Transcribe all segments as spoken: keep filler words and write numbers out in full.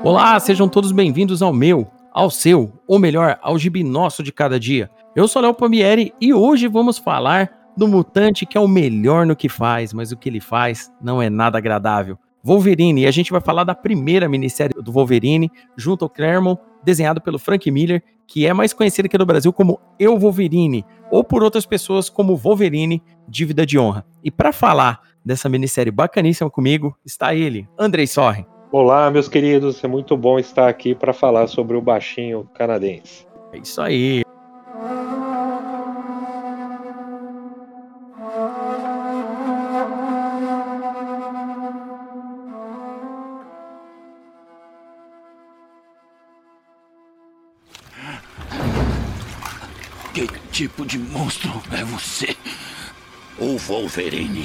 Olá, sejam todos bem-vindos ao meu, ao seu, ou melhor, ao gibi nosso de cada dia. Eu sou Léo Palmieri e hoje vamos falar do mutante que é o melhor no que faz, mas o que ele faz não é nada agradável. Wolverine, e a gente vai falar da primeira minissérie do Wolverine, junto ao Claremont, desenhado pelo Frank Miller, que é mais conhecido aqui no Brasil como Eu Wolverine, ou por outras pessoas como Wolverine, Dívida de Honra. E para falar dessa minissérie bacaníssima comigo, está ele, Andrei Sorren. Olá, meus queridos, é muito bom estar aqui para falar sobre o baixinho canadense. É isso aí. Que tipo de monstro é você? O Wolverine?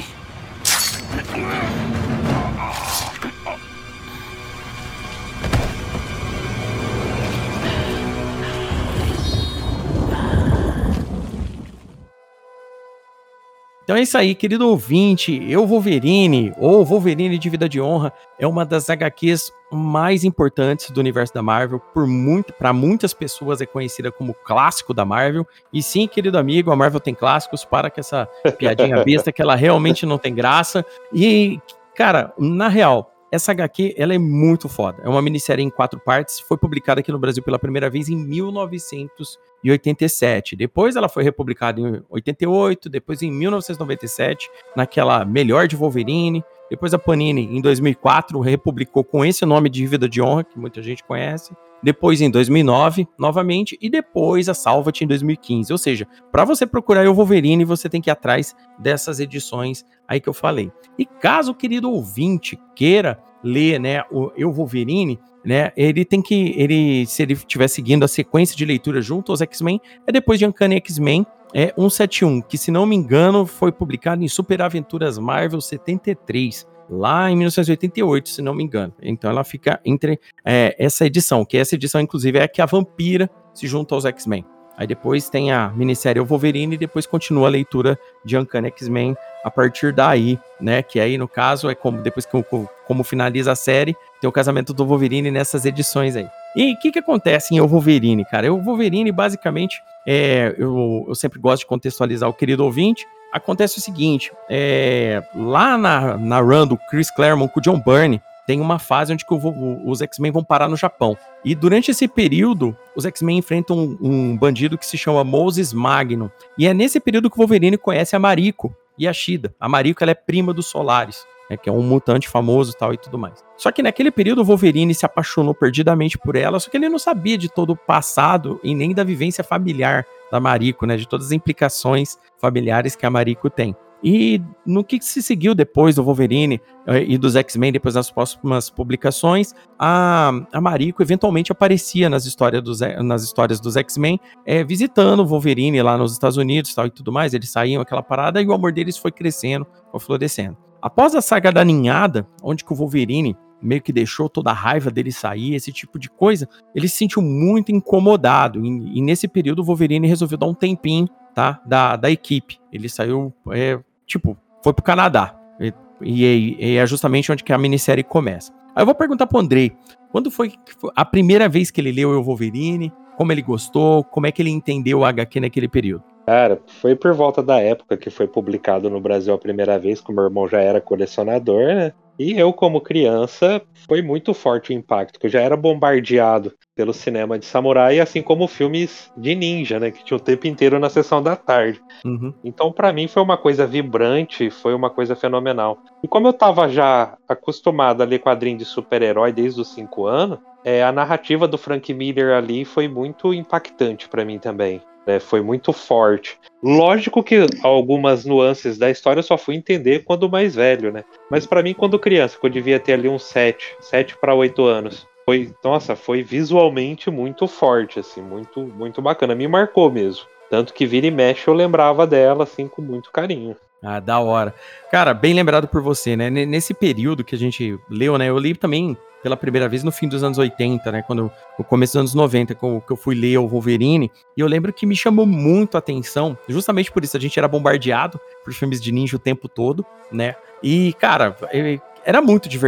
Então é isso aí, querido ouvinte, Eu Wolverine, ou Wolverine Dívida de Honra, é uma das agá quês mais importantes do universo da Marvel, por muito, para muitas pessoas é conhecida como clássico da Marvel, e sim, querido amigo, a Marvel tem clássicos, para com essa piadinha besta que ela realmente não tem graça, e, cara, na real, essa agá quê, ela é muito foda, é uma minissérie em quatro partes, foi publicada aqui no Brasil pela primeira vez em mil novecentos e oitenta e sete, depois ela foi republicada em oitenta e oito, depois em mil novecentos e noventa e sete, naquela Melhor de Wolverine, depois a Panini em dois mil e quatro republicou com esse nome de Dívida de Honra, que muita gente conhece, depois em dois mil e nove, novamente, e depois a Salvat em dois mil e quinze, ou seja, para você procurar o Wolverine, você tem que ir atrás dessas edições aí que eu falei. E caso o querido ouvinte queira ler, né, o Eu Wolverine, né, ele tem que, ele, se ele estiver seguindo a sequência de leitura junto aos X-Men, é depois de Uncanny X-Men, é cento e setenta e um, que se não me engano foi publicado em Super Aventuras Marvel setenta e três, lá em mil novecentos e oitenta e oito, se não me engano. Então ela fica entre é, essa edição, que essa edição inclusive é que a Vampira se junta aos X-Men. Aí depois tem a minissérie O Wolverine e depois continua a leitura de Uncanny X-Men a partir daí, né? Que aí, no caso, é como depois que como finaliza a série, tem o casamento do Wolverine nessas edições aí. E o que que acontece em O Wolverine, cara? O Wolverine, basicamente, é, eu, eu sempre gosto de contextualizar o querido ouvinte. Acontece o seguinte, é, lá na, na run do Chris Claremont com o John Byrne, tem uma fase onde que o, os X-Men vão parar no Japão. E durante esse período, os X-Men enfrentam um, um bandido que se chama Moses Magnum. E é nesse período que o Wolverine conhece a Mariko e a Shida. A Mariko, ela é prima dos Solaris, né, que é um mutante famoso e tal e tudo mais. Só que naquele período o Wolverine se apaixonou perdidamente por ela, só que ele não sabia de todo o passado e nem da vivência familiar da Mariko, né, de todas as implicações familiares que a Mariko tem. E no que se seguiu depois do Wolverine e dos X-Men, depois das próximas publicações, a, a Mariko eventualmente aparecia nas histórias dos, nas histórias dos X-Men, é, visitando o Wolverine lá nos Estados Unidos tal, e tudo mais. Eles saíam aquela parada e o amor deles foi crescendo, foi florescendo. Após a saga da ninhada, onde que o Wolverine meio que deixou toda a raiva dele sair, esse tipo de coisa, ele se sentiu muito incomodado. E, e nesse período o Wolverine resolveu dar um tempinho, tá, da, da equipe. Ele saiu, é, tipo, foi pro Canadá. E, e, e é justamente onde que a minissérie começa. Aí eu vou perguntar pro Andrei, quando foi a primeira vez que ele leu o Wolverine? Como ele gostou? Como é que ele entendeu o agá quê naquele período? Cara, foi por volta da época que foi publicado no Brasil a primeira vez, que o meu irmão já era colecionador, né? E eu, como criança, foi muito forte o impacto, que eu já era bombardeado pelo cinema de samurai, assim como filmes de ninja, né? Que tinha o tempo inteiro na sessão da tarde. Uhum. Então, pra mim, foi uma coisa vibrante, foi uma coisa fenomenal. E como eu tava já acostumado a ler quadrinhos de super-herói desde os cinco anos, é, a narrativa do Frank Miller ali foi muito impactante pra mim também. Né, foi muito forte. Lógico que algumas nuances da história eu só fui entender quando mais velho, né? Mas pra mim, quando criança, que eu devia ter ali uns sete, sete para oito anos, foi, nossa, foi visualmente muito forte, assim, muito, muito bacana. Me marcou mesmo. Tanto que vira e mexe eu lembrava dela, assim, com muito carinho. Ah, da hora. Cara, bem lembrado por você, né? Nesse período que a gente leu, né? Eu li também pela primeira vez no fim dos anos oitenta, né? Quando, no começo dos anos noventa, que eu, que eu fui ler o Wolverine. E eu lembro que me chamou muito a atenção, justamente por isso, a gente era bombardeado por filmes de ninja o tempo todo, né? E, cara, era muito divertido.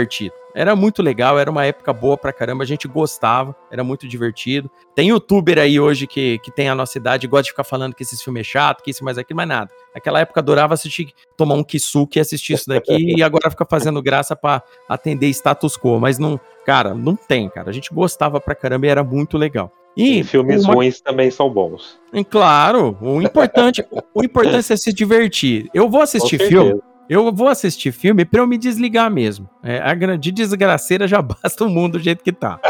Era muito legal, era uma época boa pra caramba, a gente gostava, era muito divertido. Tem youtuber aí hoje que, que tem a nossa idade e gosta de ficar falando que esses filmes é chato, que isso mais aquilo, mais nada. Naquela época adorava assistir, tomar um kisuke e assistir isso daqui e agora fica fazendo graça pra atender status quo, mas não, cara, não tem, cara. A gente gostava pra caramba e era muito legal. E, e filmes uma... ruins também são bons. E, claro, o importante, o importante é se divertir. Eu vou assistir filme, eu vou assistir filme pra eu me desligar mesmo. É, a grande desgraceira já basta o mundo do jeito que tá.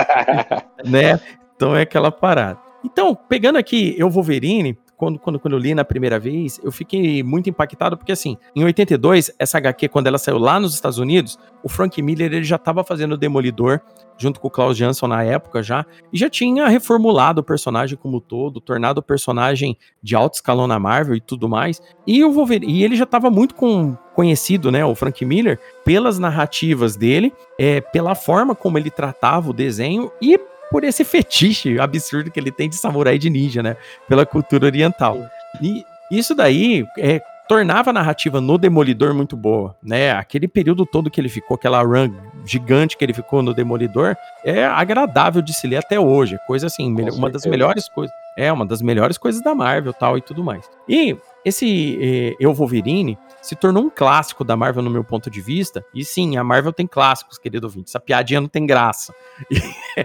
Né? Então é aquela parada. Então, pegando aqui Eu, Wolverine, quando, quando, quando eu li na primeira vez, eu fiquei muito impactado, porque assim, em oitenta e dois, essa agá quê, quando ela saiu lá nos Estados Unidos, o Frank Miller, ele já estava fazendo o Demolidor, junto com o Klaus Janson na época já, e já tinha reformulado o personagem como um todo, tornado o personagem de alto escalão na Marvel e tudo mais, e o Wolverine, e ele já estava muito com, conhecido, né, o Frank Miller, pelas narrativas dele, é, pela forma como ele tratava o desenho, e por esse fetiche absurdo que ele tem de samurai de ninja, né? Pela cultura oriental. E isso daí é, tornava a narrativa no Demolidor muito boa, né? Aquele período todo que ele ficou, aquela run gigante que ele ficou no Demolidor, é agradável de se ler até hoje. Coisa assim, uma certeza. das melhores coisas. É, uma das melhores coisas da Marvel tal e tudo mais. E esse eh, Eu, Wolverine se tornou um clássico da Marvel no meu ponto de vista, e sim, a Marvel tem clássicos, querido ouvinte, essa piadinha não tem graça, e,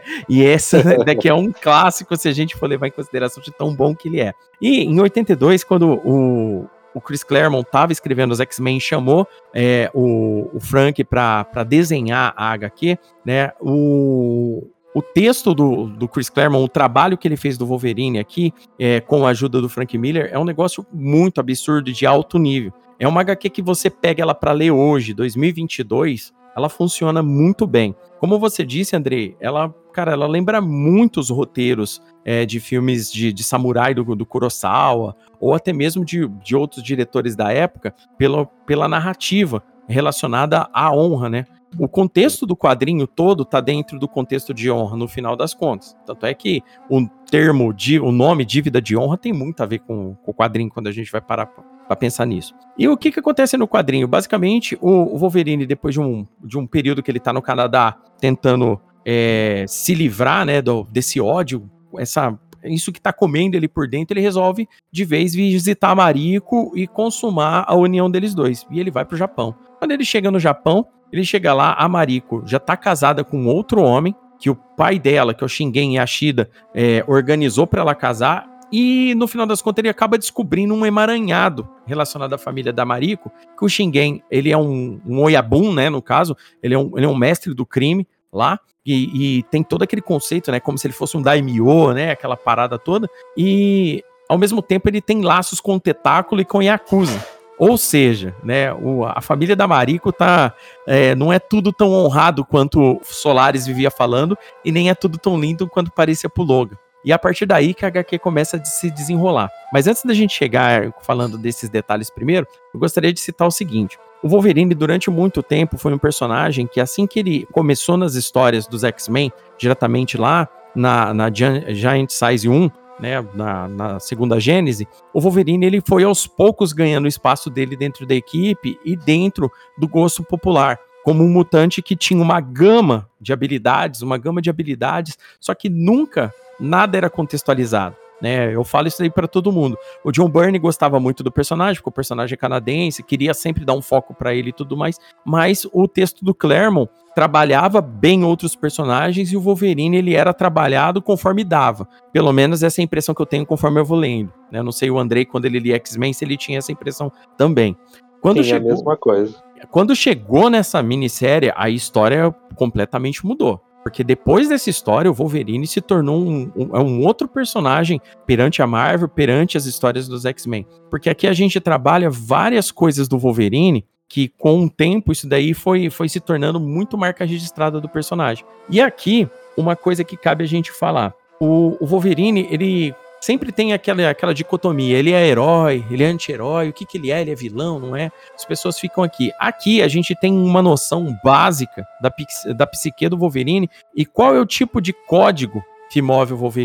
e essa daqui é um clássico se a gente for levar em consideração de tão bom que ele é. E em oitenta e dois, quando o, o Chris Claremont estava escrevendo os X-Men, chamou é, o, o Frank para desenhar a agá quê, né, o... O texto do, do Chris Claremont, o trabalho que ele fez do Wolverine aqui, é, com a ajuda do Frank Miller, é um negócio muito absurdo, de alto nível. É uma agá quê que você pega ela para ler hoje, dois mil e vinte e dois, ela funciona muito bem. Como você disse, Andrei, ela, cara, ela lembra muitos roteiros é, de filmes de, de samurai do, do Kurosawa, ou até mesmo de, de outros diretores da época, pela, pela narrativa relacionada à honra, né? O contexto do quadrinho todo tá dentro do contexto de honra, no final das contas. Tanto é que o termo, o nome Dívida de Honra tem muito a ver com, com o quadrinho, quando a gente vai parar para pensar nisso. E o que que acontece no quadrinho? Basicamente, o, o Wolverine, depois de um, de um período que ele tá no Canadá, tentando é, se livrar, né, do, desse ódio, essa... isso que tá comendo ele por dentro, ele resolve de vez visitar a Mariko e consumar a união deles dois. E ele vai pro Japão. Quando ele chega no Japão, ele chega lá, a Mariko já tá casada com outro homem, que o pai dela, que é o Shingen Yashida, é, organizou para ela casar, e no final das contas ele acaba descobrindo um emaranhado relacionado à família da Mariko, que o Shingen, ele é um, um Oyabun, né, no caso, ele é um, ele é um mestre do crime lá, e, e tem todo aquele conceito, né, como se ele fosse um daimyo, né, aquela parada toda, e ao mesmo tempo ele tem laços com o Tentáculo e com o Yakuza. Ou seja, né, o, a família da Mariko tá, é, não é tudo tão honrado quanto o Solaris vivia falando, e nem é tudo tão lindo quanto parecia pro Logan. E a partir daí que a agá quê começa a se desenrolar. Mas antes da gente chegar falando desses detalhes primeiro, eu gostaria de citar o seguinte. O Wolverine, durante muito tempo, foi um personagem que, assim que ele começou nas histórias dos X-Men, diretamente lá na, na Giant Size um, né, na, na segunda Gênese, o Wolverine ele foi aos poucos ganhando o espaço dele dentro da equipe e dentro do gosto popular, como um mutante que tinha uma gama de habilidades, uma gama de habilidades, só que nunca nada era contextualizado. Né, eu falo isso aí pra todo mundo. O John Byrne gostava muito do personagem, porque o personagem é canadense, queria sempre dar um foco pra ele e tudo mais, mas o texto do Claremont trabalhava bem outros personagens e o Wolverine ele era trabalhado conforme dava. Pelo menos essa é a impressão que eu tenho conforme eu vou lendo. Né? Eu não sei o Andrei, quando ele lia X-Men, se ele tinha essa impressão também. Quando Sim, chegou, a mesma coisa. Quando chegou nessa minissérie, a história completamente mudou. Porque depois dessa história, o Wolverine se tornou um, um, um outro personagem perante a Marvel, perante as histórias dos X-Men. Porque aqui a gente trabalha várias coisas do Wolverine que, com o tempo, isso daí foi, foi se tornando muito marca registrada do personagem. E aqui, uma coisa que cabe a gente falar. O, o Wolverine, ele sempre tem aquela, aquela dicotomia. Ele é herói, ele é anti-herói, o que, que ele é? Ele é vilão, não é? As pessoas ficam aqui. Aqui a gente tem uma noção básica da, da psique do Wolverine e qual é o tipo de código que move o Wolverine.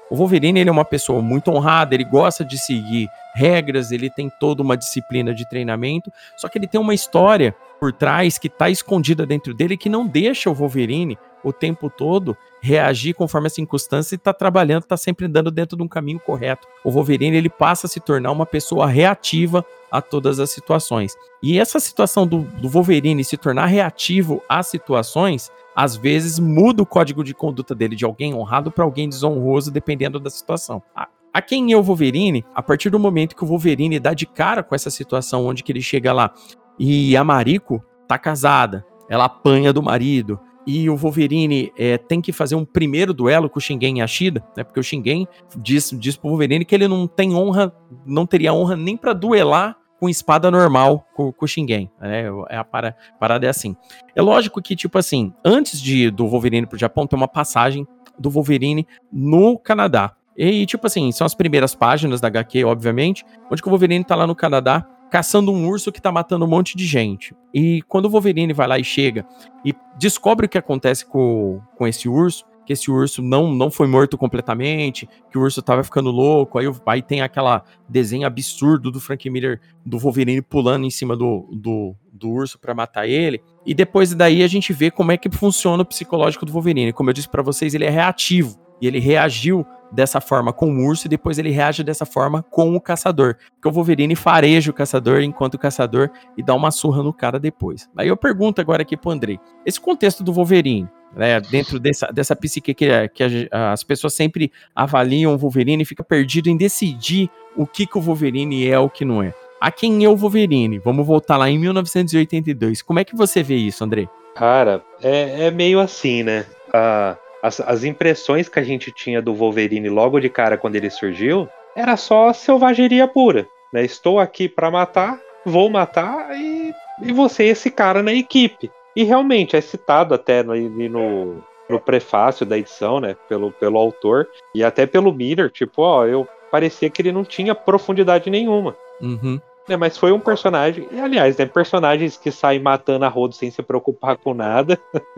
O Wolverine, ele é uma pessoa muito honrada, ele gosta de seguir regras, ele tem toda uma disciplina de treinamento, só que ele tem uma história por trás que tá escondida dentro dele que não deixa o Wolverine o tempo todo reagir conforme a circunstância e tá trabalhando, tá sempre andando dentro de um caminho correto. O Wolverine, ele passa a se tornar uma pessoa reativa a todas as situações. E essa situação do, do Wolverine se tornar reativo às situações, às vezes muda o código de conduta dele de alguém honrado para alguém desonroso, dependendo da situação. A, a quem é o Wolverine, a partir do momento que o Wolverine dá de cara com essa situação, onde que ele chega lá e a Mariko tá casada, ela apanha do marido, e o Wolverine é, tem que fazer um primeiro duelo com o Shingen Yashida, né, porque o Shingen diz, diz pro Wolverine que ele não tem honra, não teria honra nem para duelar com espada normal com, com o Shingen, né, é a para, parada é assim. É lógico que, tipo assim, antes de, do Wolverine pro Japão, tem uma passagem do Wolverine no Canadá, e tipo assim, são as primeiras páginas da agá quê, obviamente, onde que o Wolverine tá lá no Canadá, caçando um urso que tá matando um monte de gente. E quando o Wolverine vai lá e chega e descobre o que acontece com, com esse urso, que esse urso não, não foi morto completamente, que o urso tava ficando louco, aí, aí tem aquela desenho absurdo do Frank Miller, do Wolverine pulando em cima do, do, do urso pra matar ele, e depois daí a gente vê como é que funciona o psicológico do Wolverine. Como eu disse pra vocês, ele é reativo, e ele reagiu dessa forma com o urso e depois ele reage dessa forma com o caçador. Porque o Wolverine fareja o caçador enquanto o caçador e dá uma surra no cara depois. Aí eu pergunto agora aqui pro Andrei. Esse contexto do Wolverine, né, dentro dessa, dessa psique que, que a, as pessoas sempre avaliam o Wolverine e fica perdido em decidir o que, que o Wolverine é ou o que não é. A quem é o Wolverine? Vamos voltar lá em mil novecentos e oitenta e dois. Como é que você vê isso, Andrei? Cara, é, é meio assim, né? Ah... As, as impressões que a gente tinha do Wolverine logo de cara quando ele surgiu era só selvageria pura, né? Estou aqui para matar, vou matar e, e você esse cara na equipe. E realmente é citado até no, no, no prefácio da edição, né? Pelo, pelo autor e até pelo Miller, tipo, ó, eu parecia que ele não tinha profundidade nenhuma. Uhum. É, mas foi um personagem, e aliás, né, personagens que saem matando a rodo sem se preocupar com nada.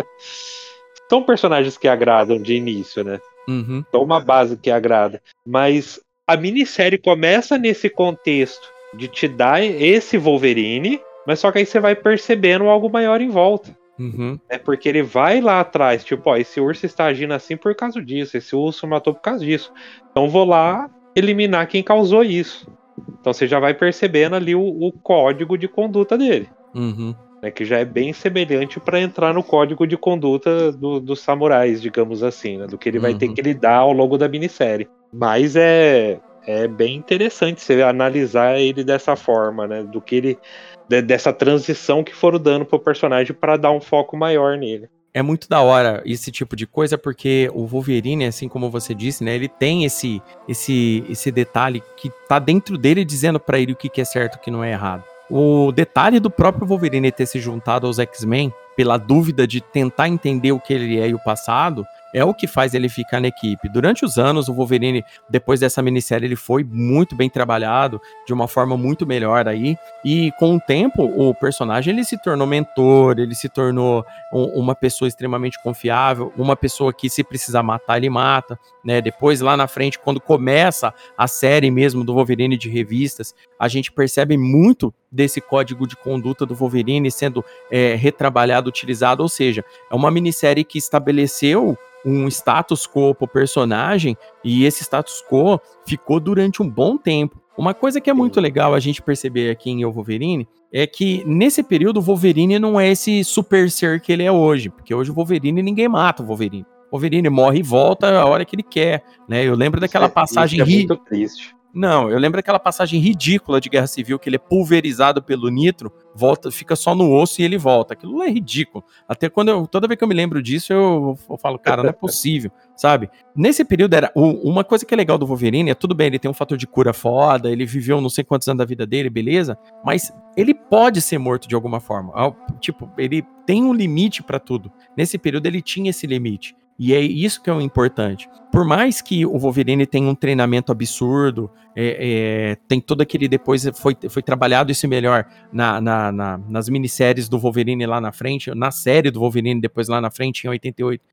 São personagens que agradam de início, né? Uhum. São uma base que agrada. Mas a minissérie começa nesse contexto de te dar esse Wolverine, mas só que aí você vai percebendo algo maior em volta. Uhum. É porque ele vai lá atrás, tipo, ó, esse urso está agindo assim por causa disso, esse urso matou por causa disso. Então vou lá eliminar quem causou isso. Então você já vai percebendo ali o, o código de conduta dele. Uhum. Né, que já é bem semelhante para entrar no código de conduta do, dos samurais, digamos assim, né, do que ele vai Uhum. ter que lidar ao longo da minissérie. Mas é, é bem interessante você analisar ele dessa forma, né, do que ele, de, dessa transição que foram dando pro personagem para dar um foco maior nele. É muito da hora esse tipo de coisa, porque o Wolverine, assim como você disse, né, ele tem esse, esse, esse detalhe que tá dentro dele dizendo para ele o que, que é certo e o que não é errado. O detalhe do próprio Wolverine ter se juntado aos X-Men, pela dúvida de tentar entender o que ele é e o passado, é o que faz ele ficar na equipe. Durante os anos, o Wolverine, depois dessa minissérie, ele foi muito bem trabalhado, de uma forma muito melhor aí, e com o tempo, o personagem ele se tornou mentor, ele se tornou um, uma pessoa extremamente confiável, uma pessoa que se precisar matar, ele mata, né? Depois, lá na frente, quando começa a série mesmo do Wolverine de revistas, a gente percebe muito desse código de conduta do Wolverine sendo é, retrabalhado, utilizado, ou seja, é uma minissérie que estabeleceu um status quo pro personagem, e esse status quo ficou durante um bom tempo. Uma coisa que é muito legal a gente perceber aqui em O Wolverine é que nesse período o Wolverine não é esse super ser que ele é hoje, porque hoje o Wolverine ninguém mata o Wolverine. O Wolverine morre e volta a hora que ele quer, né? Eu lembro daquela Isso é, passagem isso é ri... muito triste. Não, eu lembro daquela passagem ridícula de Guerra Civil, que ele é pulverizado pelo nitro, volta, fica só no osso e ele volta. Aquilo é ridículo. Até quando eu, toda vez que eu me lembro disso, eu, eu falo, cara, não é possível, sabe? Nesse período, era o, uma coisa que é legal do Wolverine, é tudo bem, ele tem um fator de cura foda, ele viveu não sei quantos anos da vida dele, beleza, mas ele pode ser morto de alguma forma. Tipo, ele tem um limite pra tudo. Nesse período, ele tinha esse limite. E é isso que é o importante. Por mais que o Wolverine tenha um treinamento absurdo, é, é, tem todo aquele depois, foi, foi trabalhado isso melhor na, na, na, nas minisséries do Wolverine lá na frente, na série do Wolverine depois lá na frente, em oitenta e oito,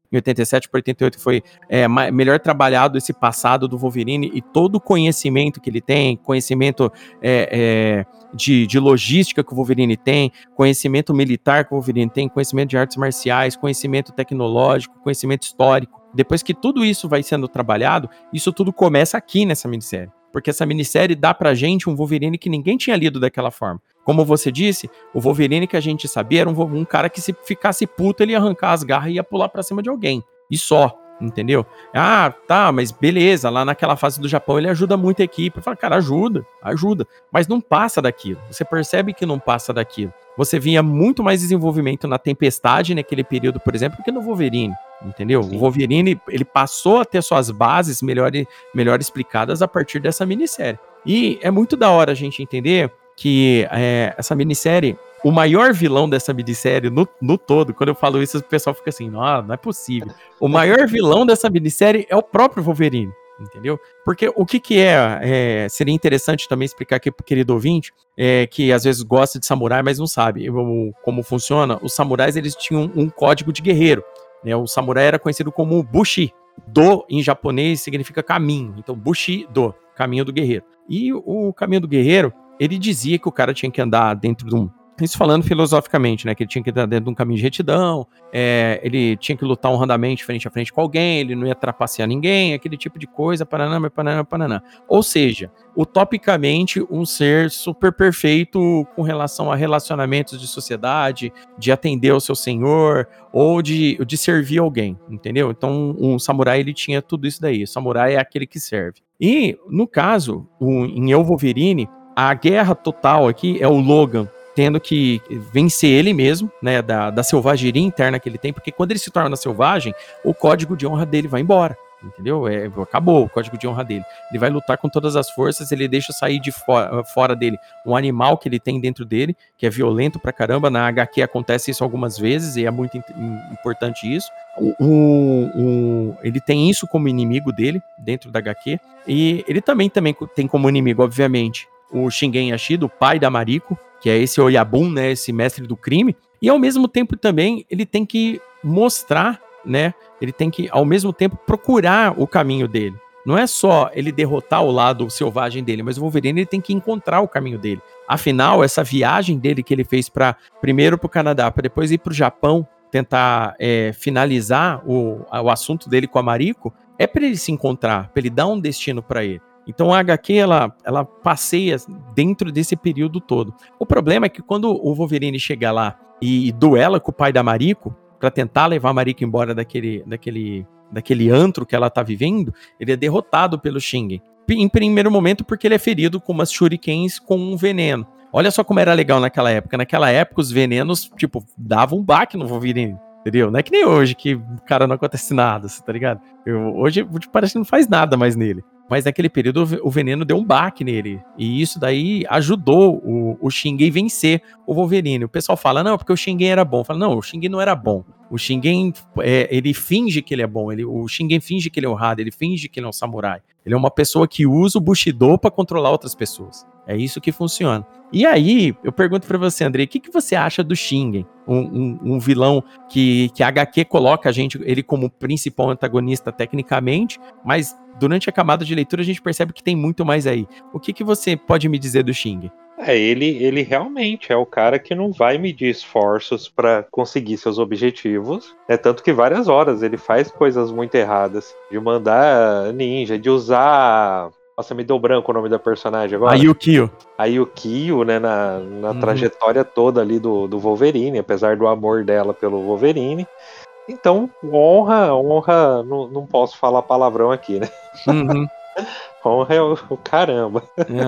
em oitenta e sete para oitenta e oito foi é, melhor trabalhado esse passado do Wolverine e todo o conhecimento que ele tem, conhecimento é, é, de, de logística que o Wolverine tem, conhecimento militar que o Wolverine tem, conhecimento de artes marciais, conhecimento tecnológico, conhecimento histórico. Depois que tudo isso vai sendo trabalhado, isso tudo começa aqui nessa minissérie. Porque essa minissérie dá pra gente um Wolverine que ninguém tinha lido daquela forma. Como você disse, o Wolverine que a gente sabia era um, um cara que se ficasse puto, ele ia arrancar as garras e ia pular pra cima de alguém. E só, entendeu? Ah, tá, mas beleza, lá naquela fase do Japão ele ajuda muito a equipe. Eu falo, cara, ajuda, ajuda. Mas não passa daquilo. Você percebe que não passa daquilo. Você via muito mais desenvolvimento na Tempestade naquele período, por exemplo, que no Wolverine. Entendeu? Sim. O Wolverine, ele passou a ter suas bases melhor, melhor explicadas a partir dessa minissérie. E é muito da hora a gente entender que é, essa minissérie, o maior vilão dessa minissérie no, no todo, quando eu falo isso, o pessoal fica assim, não, não é possível. O maior vilão dessa minissérie é o próprio Wolverine, entendeu? Porque o que que é, é seria interessante também explicar aqui pro querido ouvinte, é, que às vezes gosta de samurai, mas não sabe como, como funciona. Os samurais, eles tinham um código de guerreiro. Né, o samurai era conhecido como Bushi. Do, em japonês, significa caminho. Então, Bushi-do, caminho do guerreiro. E o caminho do guerreiro, ele dizia que o cara tinha que andar dentro de um... Isso falando filosoficamente, né? Que ele tinha que andar dentro de um caminho de retidão, é, ele tinha que lutar honradamente frente a frente com alguém, ele não ia trapacear ninguém, aquele tipo de coisa, paraná, paraná, paraná. Ou seja, utopicamente, um ser super perfeito com relação a relacionamentos de sociedade, de atender ao seu senhor, ou de, de servir alguém, entendeu? Então, um samurai, ele tinha tudo isso daí. O samurai é aquele que serve. E, no caso, o, em Eu, Wolverine, a guerra total aqui é o Logan tendo que vencer ele mesmo, né, da, da selvageria interna que ele tem, porque quando ele se torna selvagem, o código de honra dele vai embora, entendeu? É, acabou o código de honra dele. Ele vai lutar com todas as forças, ele deixa sair de fora, fora dele um animal que ele tem dentro dele, que é violento pra caramba. Na H Q acontece isso algumas vezes, e é muito importante isso. O, o, o, ele tem isso como inimigo dele, dentro da H Q, e ele também, também tem como inimigo, obviamente, o Shingen Yashido, o pai da Mariko, que é esse Oyabun, né, esse mestre do crime, e ao mesmo tempo também ele tem que mostrar, né, ele tem que ao mesmo tempo procurar o caminho dele. Não é só ele derrotar o lado selvagem dele, mas o Wolverine ele tem que encontrar o caminho dele. Afinal, essa viagem dele que ele fez para primeiro para o Canadá, para depois ir para o Japão, tentar é, finalizar o, o assunto dele com a Mariko, é para ele se encontrar, para ele dar um destino para ele. Então a H Q, ela, ela passeia dentro desse período todo. O problema é que quando o Wolverine chega lá e duela com o pai da Mariko, para tentar levar a Mariko embora daquele, daquele, daquele antro que ela tá vivendo, ele é derrotado pelo Shingen. Em primeiro momento porque ele é ferido com umas shurikens com um veneno. Olha só como era legal naquela época. Naquela época os venenos, tipo, davam um baque no Wolverine. Entendeu? Não é que nem hoje, que o cara não acontece nada, tá ligado? Eu, hoje parece que não faz nada mais nele. Mas naquele período o veneno deu um baque nele. E isso daí ajudou o, o Shingen vencer o Wolverine. O pessoal fala, não, porque o Shingen era bom. Fala, não, o Shingen não era bom. O Shingen, é, ele finge que ele é bom. Ele, o Shingen finge que ele é honrado. Ele finge que ele é um samurai. Ele é uma pessoa que usa o Bushido pra controlar outras pessoas. É isso que funciona. E aí, eu pergunto pra você, Andrei, o que, que você acha do Shingen? Um, um, um vilão que, que a H Q coloca a gente, ele como principal antagonista tecnicamente, mas durante a camada de leitura a gente percebe que tem muito mais aí. O que, que você pode me dizer do Shingen? É, ele, ele realmente é o cara que não vai medir esforços para conseguir seus objetivos. É tanto que várias horas ele faz coisas muito erradas. De mandar ninja, de usar... Nossa, me deu branco o nome da personagem agora. A Yukio. A Yukio, né, na, na Uhum. trajetória toda ali do, do Wolverine, apesar do amor dela pelo Wolverine. Então, honra, honra, não, não posso falar palavrão aqui, né? Uhum. Honra é o, o caramba.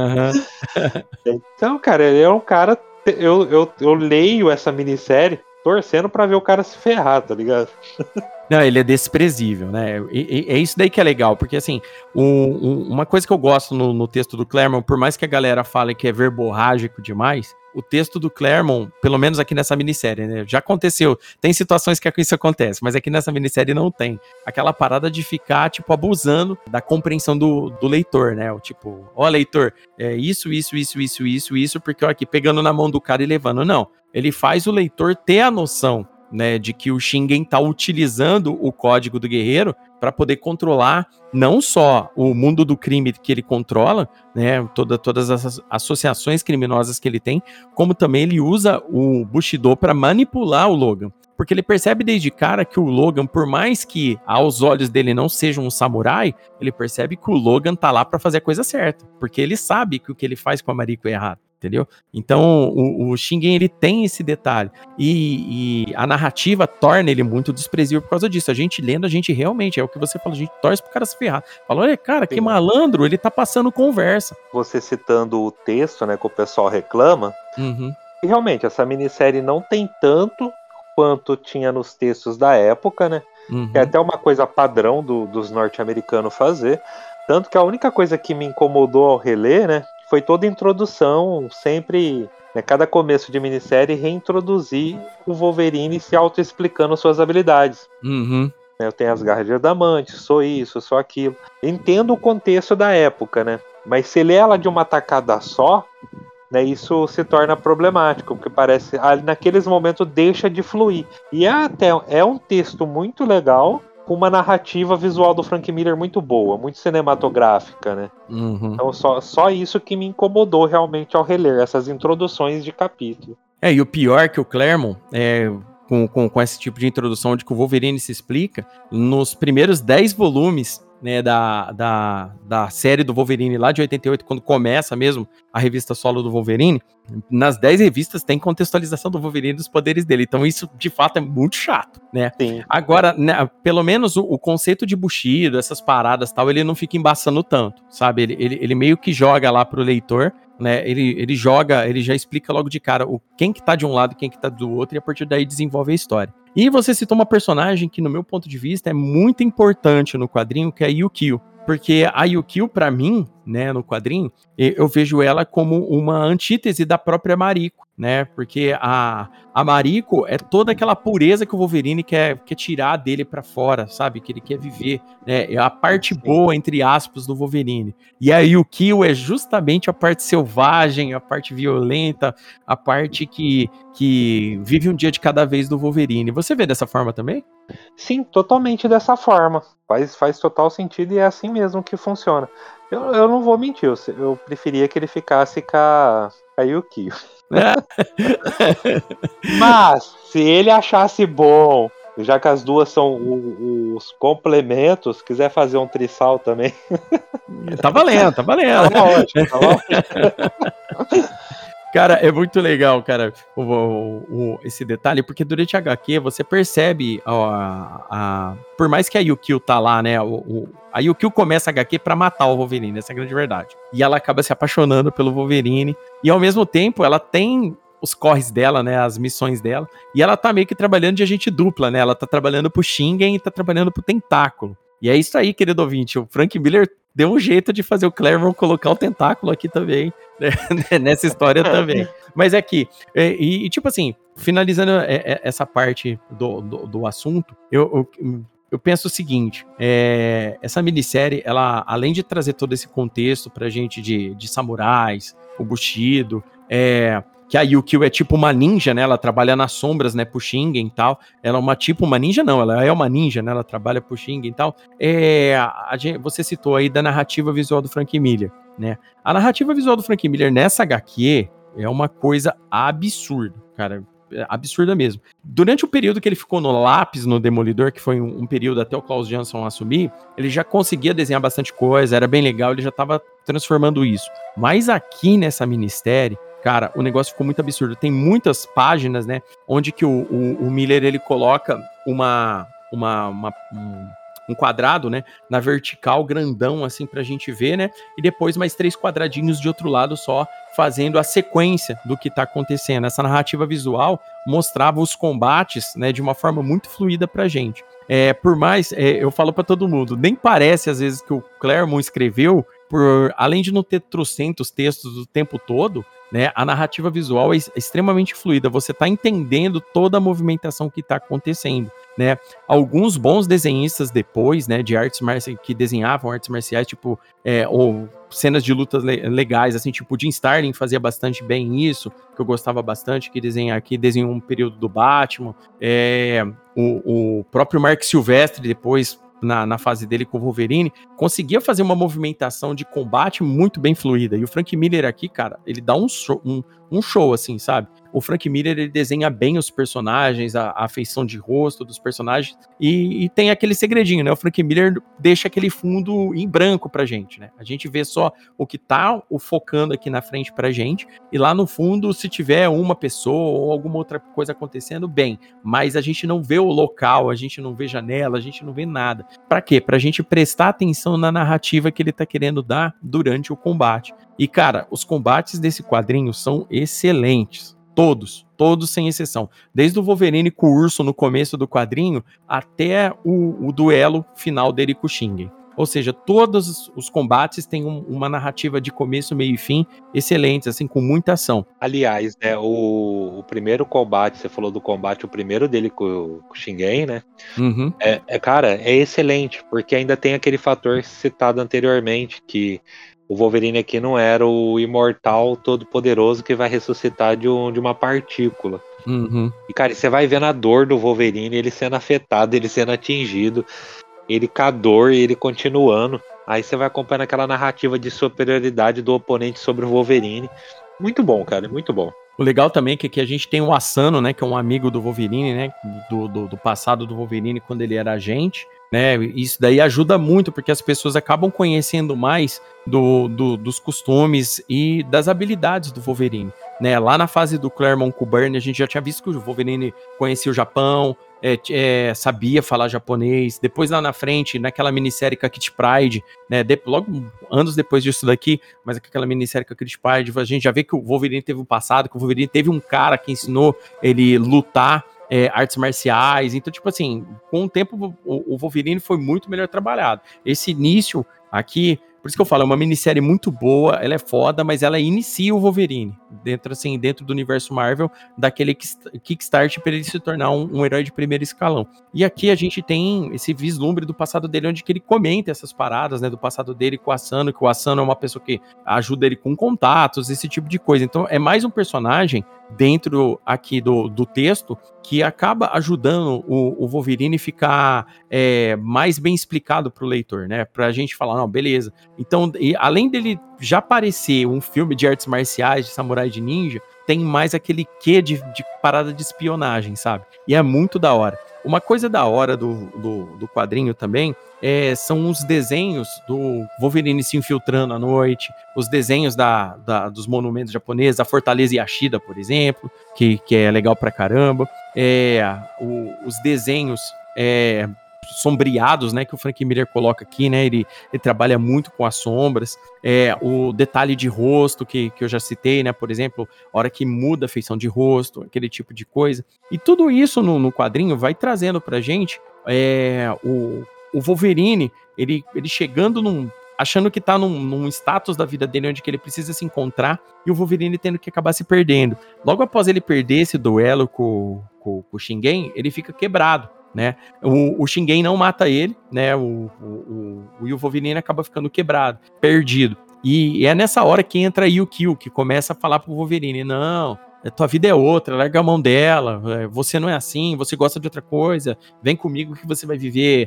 Uhum. Então, cara, ele é um cara. Eu, eu, eu leio essa minissérie torcendo pra ver o cara se ferrar, tá ligado? Não, ele é desprezível, né? E, e, é isso daí que é legal, porque assim, um, um, uma coisa que eu gosto no, no texto do Claremont, por mais que a galera fale que é verborrágico demais, o texto do Claremont, pelo menos aqui nessa minissérie, né? Já aconteceu, tem situações que isso acontece, mas aqui nessa minissérie não tem. Aquela parada de ficar, tipo, abusando da compreensão do, do leitor, né? O tipo, ó, leitor, é isso, isso, isso, isso, isso, isso, porque ó, aqui pegando na mão do cara e levando. Não, ele faz o leitor ter a noção né, de que o Shingen tá utilizando o código do guerreiro para poder controlar não só o mundo do crime que ele controla, né, toda, todas as associações criminosas que ele tem, como também ele usa o Bushido para manipular o Logan. Porque ele percebe desde cara que o Logan, por mais que aos olhos dele não seja um samurai, ele percebe que o Logan tá lá para fazer a coisa certa. Porque ele sabe que o que ele faz com a Mariko é errado, entendeu? Então o, o Shingen, ele tem esse detalhe. E, e a narrativa torna ele muito desprezível por causa disso. A gente lendo, a gente realmente, é o que você falou, a gente torce pro cara se ferrar. Fala, olha, cara, que malandro, ele tá passando conversa. Você citando o texto, né, que o pessoal reclama, Uhum. e realmente essa minissérie não tem tanto quanto tinha nos textos da época, né? Uhum. Que é até uma coisa padrão do, dos norte-americanos fazer. Tanto que a única coisa que me incomodou ao reler, né, foi toda a introdução, sempre, né, cada começo de minissérie, reintroduzir o Wolverine se auto-explicando suas habilidades. Uhum. Eu tenho as garras de adamante, sou isso, sou aquilo. Entendo o contexto da época, né? Mas se ler ela de uma tacada só, né, isso se torna problemático, porque parece, ali naqueles momentos deixa de fluir. E é até é um texto muito legal, com uma narrativa visual do Frank Miller muito boa, muito cinematográfica, né? Uhum. Então só, só isso que me incomodou realmente ao reler, essas introduções de capítulo. É, e o pior que o Claremont, é, com, com, com esse tipo de introdução de que o Wolverine se explica, nos primeiros dez volumes, né, da, da, da série do Wolverine lá de oitenta e oito, quando começa mesmo a revista solo do Wolverine, nas dez revistas tem contextualização do Wolverine e dos poderes dele, então isso de fato é muito chato, né? Sim. Agora, né, pelo menos o, o conceito de Bushido, essas paradas tal, ele não fica embaçando tanto, sabe? Ele, ele, ele meio que joga lá pro leitor, né? Ele, ele joga, ele já explica logo de cara o quem que tá de um lado e quem que tá do outro, e a partir daí desenvolve a história. E você citou uma personagem que, no meu ponto de vista, é muito importante no quadrinho, que é a Yukio. Porque a Yukio, pra mim, né, no quadrinho, eu vejo ela como uma antítese da própria Mariko, né? Porque a, a Mariko é toda aquela pureza que o Wolverine quer, quer tirar dele pra fora, sabe? Que ele quer viver, né? É a parte Sim. boa, entre aspas, do Wolverine. E a Yukio é justamente a parte selvagem, a parte violenta, a parte que, que vive um dia de cada vez do Wolverine. Você vê dessa forma também? Sim, totalmente dessa forma. Faz, faz total sentido e é assim mesmo que funciona. Eu, eu não vou mentir, eu, eu preferia que ele ficasse com a, com a Yukio. Mas, se ele achasse bom, já que as duas são o, os complementos, quiser fazer um trissal também. Tá valendo, tá valendo. Tá ótimo, tá ótimo. Cara, é muito legal, cara, o, o, o, esse detalhe, porque durante a agá quê você percebe, ó, a, a, por mais que a Yukio tá lá, né, o, o, a Yukio começa a agá quê pra matar o Wolverine, essa é a grande verdade. E ela acaba se apaixonando pelo Wolverine, e ao mesmo tempo ela tem os corres dela, né, as missões dela, e ela tá meio que trabalhando de agente dupla, né, ela tá trabalhando pro Shingen e tá trabalhando pro Tentáculo. E é isso aí, querido ouvinte, o Frank Miller deu um jeito de fazer o Claremont colocar o tentáculo aqui também, né? Nessa história também. Mas é que, e, e tipo assim, finalizando essa parte do, do, do assunto, eu, eu, eu penso o seguinte, é, essa minissérie, ela, além de trazer todo esse contexto pra gente de, de samurais, o Bushido, é... que a Yukio é tipo uma ninja, né, ela trabalha nas sombras, né, pro Shingen e tal, ela é uma tipo uma ninja não, ela é uma ninja, né, ela trabalha pro Shingen e tal, é, a, a, você citou aí da narrativa visual do Frank Miller, né, a narrativa visual do Frank Miller nessa agá quê é uma coisa absurda, cara, absurda mesmo. Durante o período que ele ficou no lápis, no Demolidor, que foi um, um período até o Klaus Jansson assumir, ele já conseguia desenhar bastante coisa, era bem legal, ele já tava transformando isso, mas aqui nessa minissérie, cara, o negócio ficou muito absurdo. Tem muitas páginas, né, onde que o, o, o Miller, ele coloca uma, uma, uma um, um quadrado, né, na vertical, grandão, assim, pra gente ver, né, e depois mais três quadradinhos de outro lado só, fazendo a sequência do que tá acontecendo. Essa narrativa visual mostrava os combates, né, de uma forma muito fluida pra gente. É, por mais, é, eu falo pra todo mundo, nem parece, às vezes, que o Claremont escreveu, por, além de não ter trocentos textos o tempo todo, né, a narrativa visual é extremamente fluida, você tá entendendo toda a movimentação que tá acontecendo, né? Alguns bons desenhistas depois, né, de artes marciais, que desenhavam artes marciais, tipo, é, ou cenas de lutas le- legais, assim, tipo, o Jim Starlin fazia bastante bem isso, que eu gostava bastante, que desenha aqui, desenhou um período do Batman, é, o, o próprio Mark Silvestre depois, na, na fase dele com o Wolverine, conseguia fazer uma movimentação de combate muito bem fluida, e o Frank Miller aqui, cara, ele dá um show, um, um show assim, sabe? O Frank Miller, ele desenha bem os personagens, a, a feição de rosto dos personagens, e, e tem aquele segredinho, né? O Frank Miller deixa aquele fundo em branco pra gente, né? A gente vê só o que tá o focando aqui na frente pra gente, e lá no fundo, se tiver uma pessoa ou alguma outra coisa acontecendo, bem, mas a gente não vê o local, a gente não vê janela, a gente não vê nada. Pra quê? Pra gente prestar atenção na narrativa que ele tá querendo dar durante o combate. E, cara, os combates desse quadrinho são excelentes. Todos, todos sem exceção. Desde o Wolverine com o urso no começo do quadrinho até o, o duelo final dele com o Shingen. Ou seja, todos os combates têm um, uma narrativa de começo, meio e fim excelentes, assim, com muita ação. Aliás, né, o, o primeiro combate, você falou do combate, o primeiro dele com, com o Shingen, né? Uhum. É, é, cara, é excelente, porque ainda tem aquele fator citado anteriormente, que o Wolverine aqui não era o imortal todo-poderoso que vai ressuscitar de, um, de uma partícula. Uhum. E, cara, você vai vendo a dor do Wolverine, ele sendo afetado, ele sendo atingido, ele com a dor e ele continuando. Aí você vai acompanhando aquela narrativa de superioridade do oponente sobre o Wolverine. Muito bom, cara, muito bom. O legal também é que aqui a gente tem o Asano, né, que é um amigo do Wolverine, né, do, do, do passado do Wolverine quando ele era agente, né, isso daí ajuda muito, porque as pessoas acabam conhecendo mais do, do, dos costumes e das habilidades do Wolverine, né, lá na fase do Claremont com o Byrne, a gente já tinha visto que o Wolverine conhecia o Japão, é, é, sabia falar japonês, depois lá na frente, naquela minissérie com a Kitty Pryde, né, de, logo anos depois disso daqui, mas aquela minissérie com a Kitty Pryde, a gente já vê que o Wolverine teve um passado, que o Wolverine teve um cara que ensinou ele lutar, É, artes marciais, então tipo assim, com o tempo o, o Wolverine foi muito melhor trabalhado. Esse início aqui, por isso que eu falo, é uma minissérie muito boa, ela é foda, mas ela inicia o Wolverine, dentro assim, dentro do universo Marvel, daquele kickstart para ele se tornar um, um herói de primeiro escalão. E aqui a gente tem esse vislumbre do passado dele, onde que ele comenta essas paradas, né, do passado dele com o Asano, que o Asano é uma pessoa que ajuda ele com contatos, esse tipo de coisa. Então é mais um personagem dentro aqui do, do texto que acaba ajudando o, o Wolverine ficar é, mais bem explicado para o leitor, né? Pra gente falar, não, beleza. Então, e, além dele já parecer um filme de artes marciais, de samurai de ninja, tem mais aquele quê de, de parada de espionagem, sabe? E é muito da hora. Uma coisa da hora do, do, do quadrinho também é, são os desenhos do Wolverine se infiltrando à noite, os desenhos da, da, dos monumentos japoneses, a Fortaleza Yashida, por exemplo, que, que é legal pra caramba. É, o, os desenhos é, sombreados, né, que o Frank Miller coloca aqui, né, ele, ele trabalha muito com as sombras, é, o detalhe de rosto que, que eu já citei, né, por exemplo, a hora que muda a feição de rosto, aquele tipo de coisa, e tudo isso no, no quadrinho vai trazendo pra gente é, o, o Wolverine, ele, ele chegando num, achando que tá num, num status da vida dele onde que ele precisa se encontrar, e o Wolverine tendo que acabar se perdendo. Logo após ele perder esse duelo com, com, com o Shingen, ele fica quebrado, né? O, o Shingen não mata ele, né? O, o, o, o Wolverine acaba ficando quebrado, perdido. E, e é nessa hora que entra a Yukio, que começa a falar pro Wolverine, não, tua vida é outra, larga a mão dela, você não é assim, você gosta de outra coisa, vem comigo que você vai viver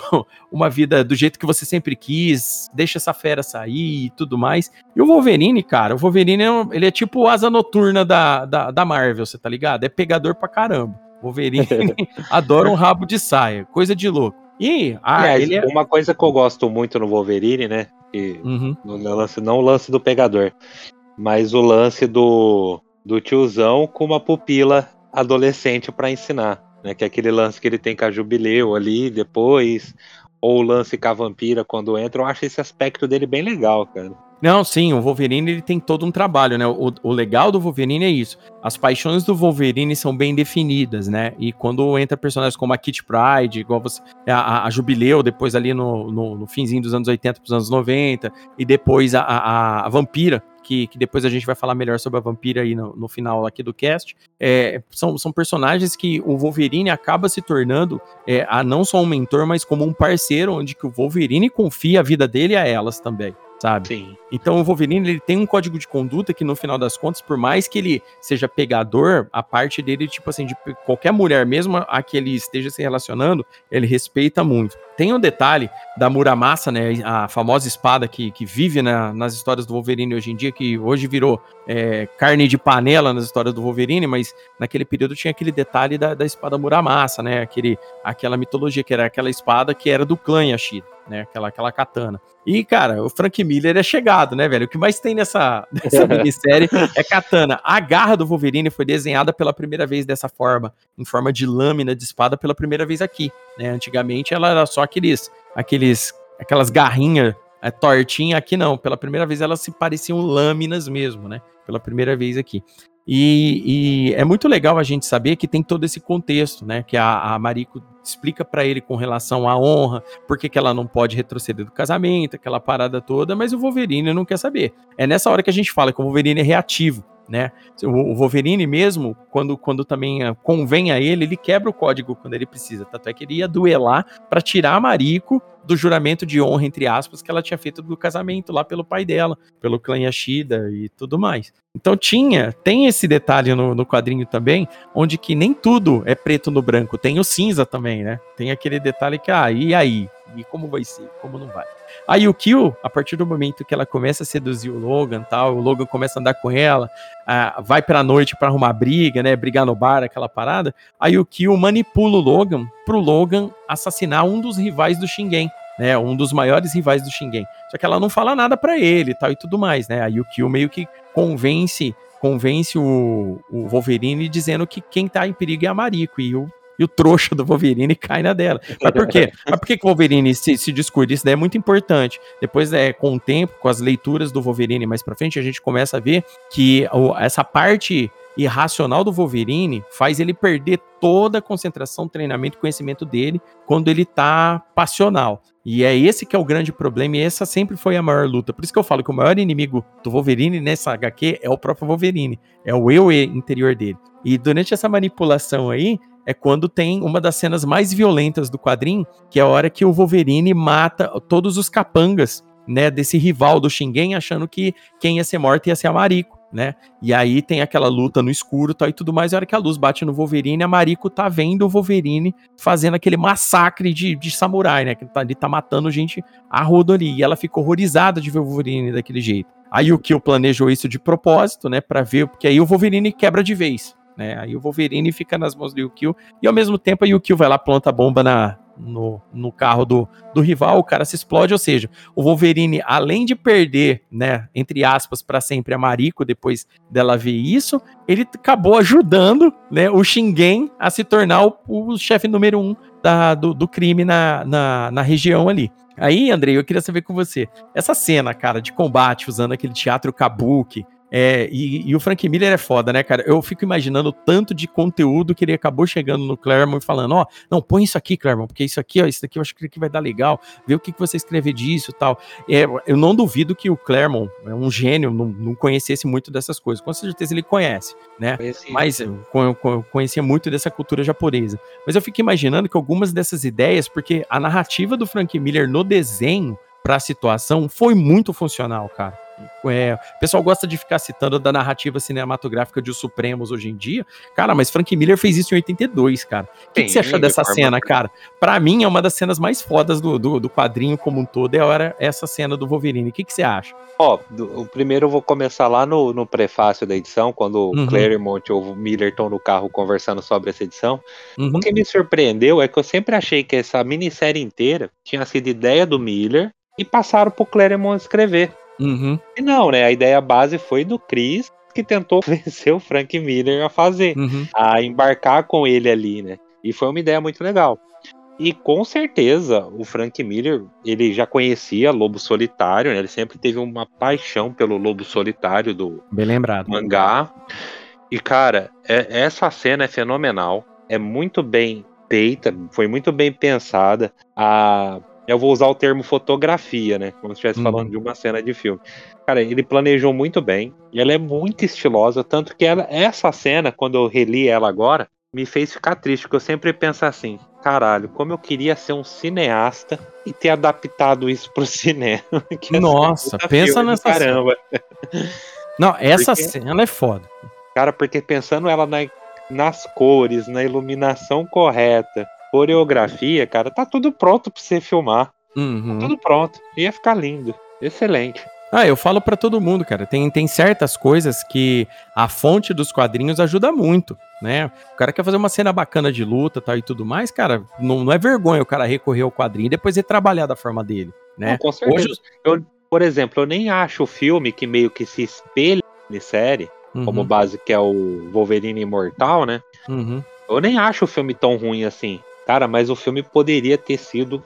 uma vida do jeito que você sempre quis, deixa essa fera sair e tudo mais. E o Wolverine, cara, o Wolverine é, um, ele é tipo asa noturna da, da, da Marvel, você tá ligado? É pegador pra caramba. O Wolverine adora um rabo de saia, coisa de louco. E, ah, Aliás, ele é... uma coisa que eu gosto muito no Wolverine, né, que Uhum. no lance, não o lance do pegador, mas o lance do do tiozão com uma pupila adolescente para ensinar, né? Que é aquele lance que ele tem com a Jubileu ali depois, ou o lance com a vampira quando entra. Eu acho esse aspecto dele bem legal, cara. Não, sim, o Wolverine ele tem todo um trabalho, né? O, o legal do Wolverine é isso. As paixões do Wolverine são bem definidas, né? E quando entra personagens como a Kitty Pryde, igual você, a, a Jubileu, depois ali no, no, no finzinho dos anos oitenta para os anos noventa, e depois a, a, a Vampira, que, que depois a gente vai falar melhor sobre a Vampira aí no, no final aqui do cast, é, são, são personagens que o Wolverine acaba se tornando é, a, não só um mentor, mas como um parceiro, onde que o Wolverine confia a vida dele a elas também, sabe? Sim. Então o Wolverine, ele tem um código de conduta que no final das contas, por mais que ele seja pegador, a parte dele, tipo assim, de qualquer mulher, mesmo a que ele esteja se relacionando, ele respeita muito. Tem um detalhe da Muramasa, né, a famosa espada que, que vive na, nas histórias do Wolverine hoje em dia, que hoje virou é, carne de panela nas histórias do Wolverine, mas naquele período tinha aquele detalhe da, da espada Muramasa, né, aquele, aquela mitologia que era aquela espada que era do clã Yashida, né, aquela, aquela katana. E, cara, o Frank Miller é chegado, né, velho? O que mais tem nessa, nessa minissérie é katana. A garra do Wolverine foi desenhada pela primeira vez dessa forma, em forma de lâmina de espada pela primeira vez aqui, né? Antigamente ela era só aqueles, aqueles aquelas garrinhas é, tortinhas, aqui não. Pela primeira vez elas se pareciam lâminas mesmo, né? Pela primeira vez aqui. E, e é muito legal a gente saber que tem todo esse contexto, né? Que a, a Mariko explica pra ele com relação à honra, por que que ela não pode retroceder do casamento, aquela parada toda, mas o Wolverine não quer saber. É nessa hora que a gente fala que o Wolverine é reativo, né? O Wolverine mesmo, quando, quando também convém a ele, ele quebra o código quando ele precisa. Tanto é que ele ia duelar pra tirar a Mariko do juramento de honra, entre aspas, que ela tinha feito do casamento lá pelo pai dela, pelo clã Yashida e tudo mais. Então tinha, tem esse detalhe no, no quadrinho também, onde que nem tudo é preto no branco, tem o cinza também, né? Tem aquele detalhe que, ah, e aí? E como vai ser? Como não vai? A Yukio, a partir do momento que ela começa a seduzir o Logan, tal, o Logan começa a andar com ela, ah, vai pra noite pra arrumar briga, né, brigar no bar, aquela parada, a Yukio manipula o Logan pro Logan assassinar um dos rivais do Shingen, né, um dos maiores rivais do Shingen. Só que ela não fala nada pra ele, tal, e tudo mais, né, a Yukio meio que convence, convence o, o Wolverine dizendo que quem tá em perigo é a Mariko, e o E o trouxa do Wolverine cai na dela. Mas por quê? Mas por que, que o Wolverine se, se descuida? Isso daí é muito importante. Depois, é, com o tempo, com as leituras do Wolverine mais pra frente, a gente começa a ver que o, essa parte irracional do Wolverine faz ele perder toda a concentração, treinamento e conhecimento dele quando ele tá passional. E é esse que é o grande problema, e essa sempre foi a maior luta. Por isso que eu falo que o maior inimigo do Wolverine nessa agá quê é o próprio Wolverine. É o eu interior dele. E durante essa manipulação aí, é quando tem uma das cenas mais violentas do quadrinho, que é a hora que o Wolverine mata todos os capangas, né, desse rival do Shingen, achando que quem ia ser morto ia ser a Mariko, né? E aí tem aquela luta no escuro, tal, e tudo mais, e a hora que a luz bate no Wolverine, a Mariko tá vendo o Wolverine fazendo aquele massacre de, de samurai, né? Que ele tá, ele tá matando gente a rodo ali, e ela ficou horrorizada de ver o Wolverine daquele jeito. Aí o Kill planejou isso de propósito, né, pra ver, porque aí o Wolverine quebra de vez. Né? Aí o Wolverine fica nas mãos do Yukio, e ao mesmo tempo a Yukio vai lá, planta a bomba na, no, no carro do, do rival, o cara se explode, ou seja, o Wolverine, além de perder, né, entre aspas, para sempre a Mariko, depois dela ver isso, ele acabou ajudando, né, o Shingen a se tornar o, o chefe número um da, do, do crime na, na, na região ali. Aí, Andrei, eu queria saber com você, essa cena, cara, de combate, usando aquele teatro kabuki, É, e, e o Frank Miller é foda, né, cara? Eu fico imaginando o tanto de conteúdo que ele acabou chegando no Claremont e falando, ó, oh, não, põe isso aqui, Claremont, porque isso aqui, ó, isso daqui eu acho que vai dar legal, vê o que, que você escrever disso e tal. É, eu não duvido que o Claremont é um gênio, não, não conhecesse muito dessas coisas, com certeza ele conhece, né? Conheci. Mas eu, eu conhecia muito dessa cultura japonesa. Mas eu fico imaginando que algumas dessas ideias, porque a narrativa do Frank Miller no desenho para a situação foi muito funcional, cara. É, o pessoal gosta de ficar citando da narrativa cinematográfica de Os Supremos hoje em dia, cara, mas Frank Miller fez isso em oitenta e dois, cara. O que, que você achou dessa cena, cara? Pra mim é uma das cenas mais fodas do, do, do quadrinho como um todo, é hora essa cena do Wolverine. O que, que você acha? Ó, o primeiro eu vou começar lá no, no prefácio da edição, quando uhum. o Claremont ou o Miller estão no carro conversando sobre essa edição. Uhum. O que me surpreendeu é que eu sempre achei que essa minissérie inteira tinha sido ideia do Miller e passaram pro Claremont escrever. Uhum. E não, né? A ideia base foi do Chris, que tentou vencer o Frank Miller a fazer, uhum. a embarcar com ele ali, né? E foi uma ideia muito legal. E com certeza o Frank Miller, ele já conhecia Lobo Solitário, né? Ele sempre teve uma paixão pelo Lobo Solitário do bem lembrado. mangá. E cara, é, essa cena é fenomenal, é muito bem feita, foi muito bem pensada. A Eu vou usar o termo fotografia, né? Como se estivesse Uhum. falando de uma cena de filme. Cara, ele planejou muito bem. E ela é muito estilosa. Tanto que ela, essa cena, quando eu reli ela agora, me fez ficar triste. Porque eu sempre penso assim: caralho, como eu queria ser um cineasta e ter adaptado isso pro cinema. Que ia ser Nossa, puta pensa filme do nessa cena. caramba. Não, essa Porque- cena é foda. Cara, porque pensando ela na- nas cores, na iluminação correta, coreografia, cara, tá tudo pronto pra você filmar. Uhum. Tudo pronto. Ia ficar lindo. Excelente. Ah, eu falo pra todo mundo, cara. Tem, tem certas coisas que a fonte dos quadrinhos ajuda muito, né? O cara quer fazer uma cena bacana de luta, tal e tudo mais, cara, não, não é vergonha o cara recorrer ao quadrinho e depois ele trabalhar da forma dele, né? Não, com certeza. Hoje, Eu, por exemplo, eu nem acho o filme que meio que se espelha em série, Uhum, como base que é o Wolverine Imortal, né? uhum. Eu nem acho o filme tão ruim assim. Cara, mas o filme poderia ter sido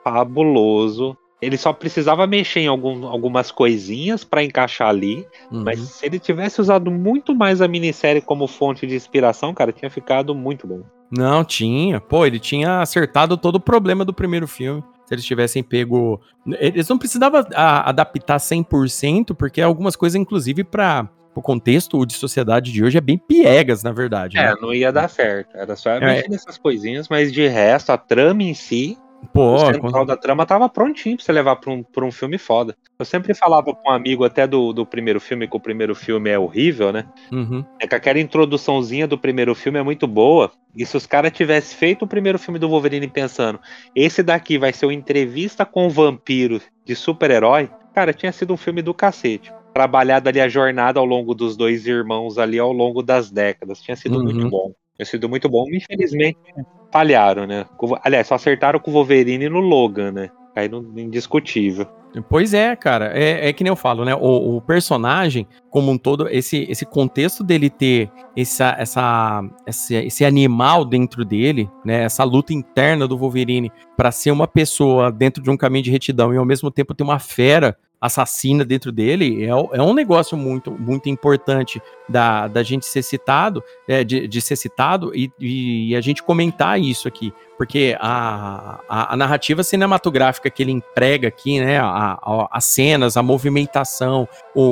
fabuloso. Ele só precisava mexer em algum, algumas coisinhas pra encaixar ali. Uhum. Mas se ele tivesse usado muito mais a minissérie como fonte de inspiração, cara, tinha ficado muito bom. Não, tinha. Pô, ele tinha acertado todo o problema do primeiro filme. Se eles tivessem pego... Eles não precisavam a- adaptar cem por cento, porque algumas coisas, inclusive, para o contexto de sociedade de hoje, é bem piegas, na verdade, né? É, não ia dar certo. Era só É. mexer nessas coisinhas, mas de resto, a trama em si, Pô, o central da trama tava prontinho pra você levar pra um, pra um filme foda. Eu sempre falava com um amigo até do, do primeiro filme, que o primeiro filme é horrível, né? uhum. É que aquela introduçãozinha do primeiro filme é muito boa. E se os caras tivessem feito o primeiro filme do Wolverine pensando, esse daqui vai ser uma entrevista com um vampiro de super-herói, cara, tinha sido um filme do cacete. Trabalhado ali a jornada ao longo dos dois irmãos ali ao longo das décadas. Tinha sido Uhum. muito bom. Tinha sido muito bom. Infelizmente, falharam, né? Com- Aliás, só acertaram com o Wolverine no Logan, né? Aí não indiscutível. Pois é, cara, é, é que nem eu falo, né? O, o personagem, como um todo, esse, esse contexto dele ter essa, essa, esse, esse animal dentro dele, né? Essa luta interna do Wolverine pra ser uma pessoa dentro de um caminho de retidão e ao mesmo tempo ter uma fera assassina dentro dele, é, é um negócio muito, muito importante da, da gente ser citado, é, de, de ser citado e, e a gente comentar isso aqui. Porque a, a, a narrativa cinematográfica que ele emprega aqui, né? A, a, as cenas, a movimentação,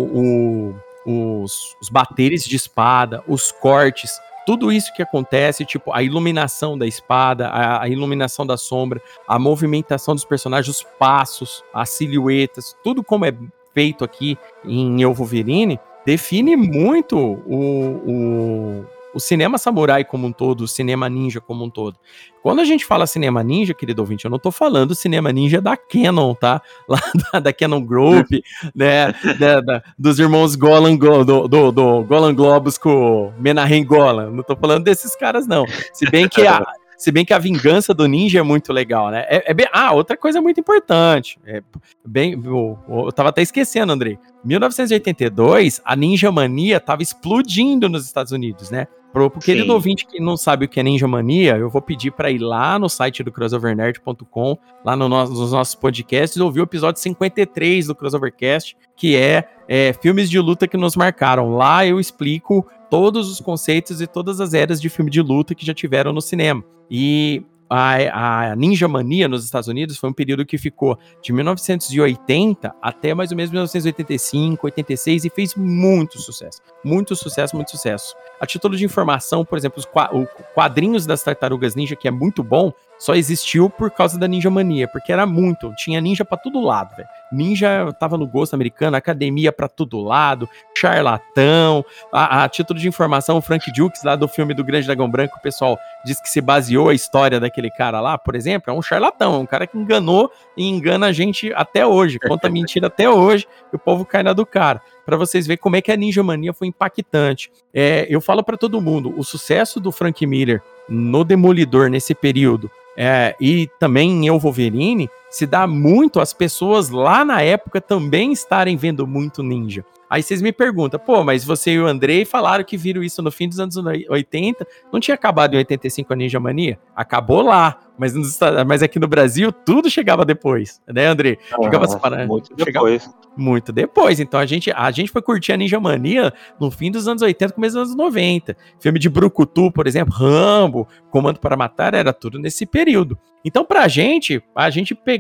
o, o, os, os bateres de espada, os cortes, tudo isso que acontece, tipo, a iluminação da espada, a, a iluminação da sombra, a movimentação dos personagens, os passos, as silhuetas, tudo como é feito aqui em Eu Wolverine, define muito o, o, o cinema samurai como um todo, o cinema ninja como um todo. Quando a gente fala cinema ninja, querido ouvinte, eu não tô falando cinema ninja da Canon, tá? Lá da, da Canon Group, né? Da, da, dos irmãos Golan, do, do, do Golan Globus com o Menahem Golan. Não tô falando desses caras, não. Se bem que a, se bem que a vingança do ninja é muito legal, né? É, é bem, ah, outra coisa muito importante. É bem, eu, eu tava até esquecendo, Andrei. mil novecentos e oitenta e dois, a Ninja Mania tava explodindo nos Estados Unidos, né? Pro, pro querido ouvinte que não sabe o que é Ninja Mania, eu vou pedir para ir lá no site do crossover nerd ponto com, lá no no, nos nossos podcasts, ouvir o episódio cinquenta e três do Crossovercast, que é, é filmes de luta que nos marcaram. Lá eu explico todos os conceitos e todas as eras de filme de luta que já tiveram no cinema. E a, a Ninja Mania nos Estados Unidos foi um período que ficou de mil novecentos e oitenta até mais ou menos mil novecentos e oitenta e cinco, oitenta e seis e fez muito sucesso. Muito sucesso, muito sucesso. A título de informação, por exemplo, os quadrinhos das Tartarugas Ninja, que é muito bom, só existiu por causa da Ninja Mania, porque era muito, tinha ninja pra todo lado, velho. Ninja tava no gosto americano, academia pra todo lado, charlatão. A, a título de informação, o Frank Dukes, lá do filme do Grande Dragão Branco, o pessoal diz que se baseou a história daquele cara lá, por exemplo, é um charlatão, é um cara que enganou e engana a gente até hoje, conta mentira até hoje, e o povo cai na do cara. Pra vocês verem como é que a Ninja Mania foi impactante. É, eu falo pra todo mundo, o sucesso do Frank Miller no Demolidor nesse período, é, e também em Eu Wolverine, se dá muito às pessoas lá na época também estarem vendo muito ninja. Aí vocês me perguntam, pô, mas você e o Andrei falaram que viram isso no fim dos anos oitenta, não tinha acabado em oitenta e cinco a Ninja Mania? Acabou lá, mas, nos, mas aqui no Brasil tudo chegava depois, né, Andrei? Chegava Ah, muito chegava, depois. Muito depois, então a gente, a gente foi curtir a Ninja Mania no fim dos anos oitenta, começo dos anos noventa. Filme de Brucutu, por exemplo, Rambo, Comando para Matar, era tudo nesse período. Então pra gente, a gente pegou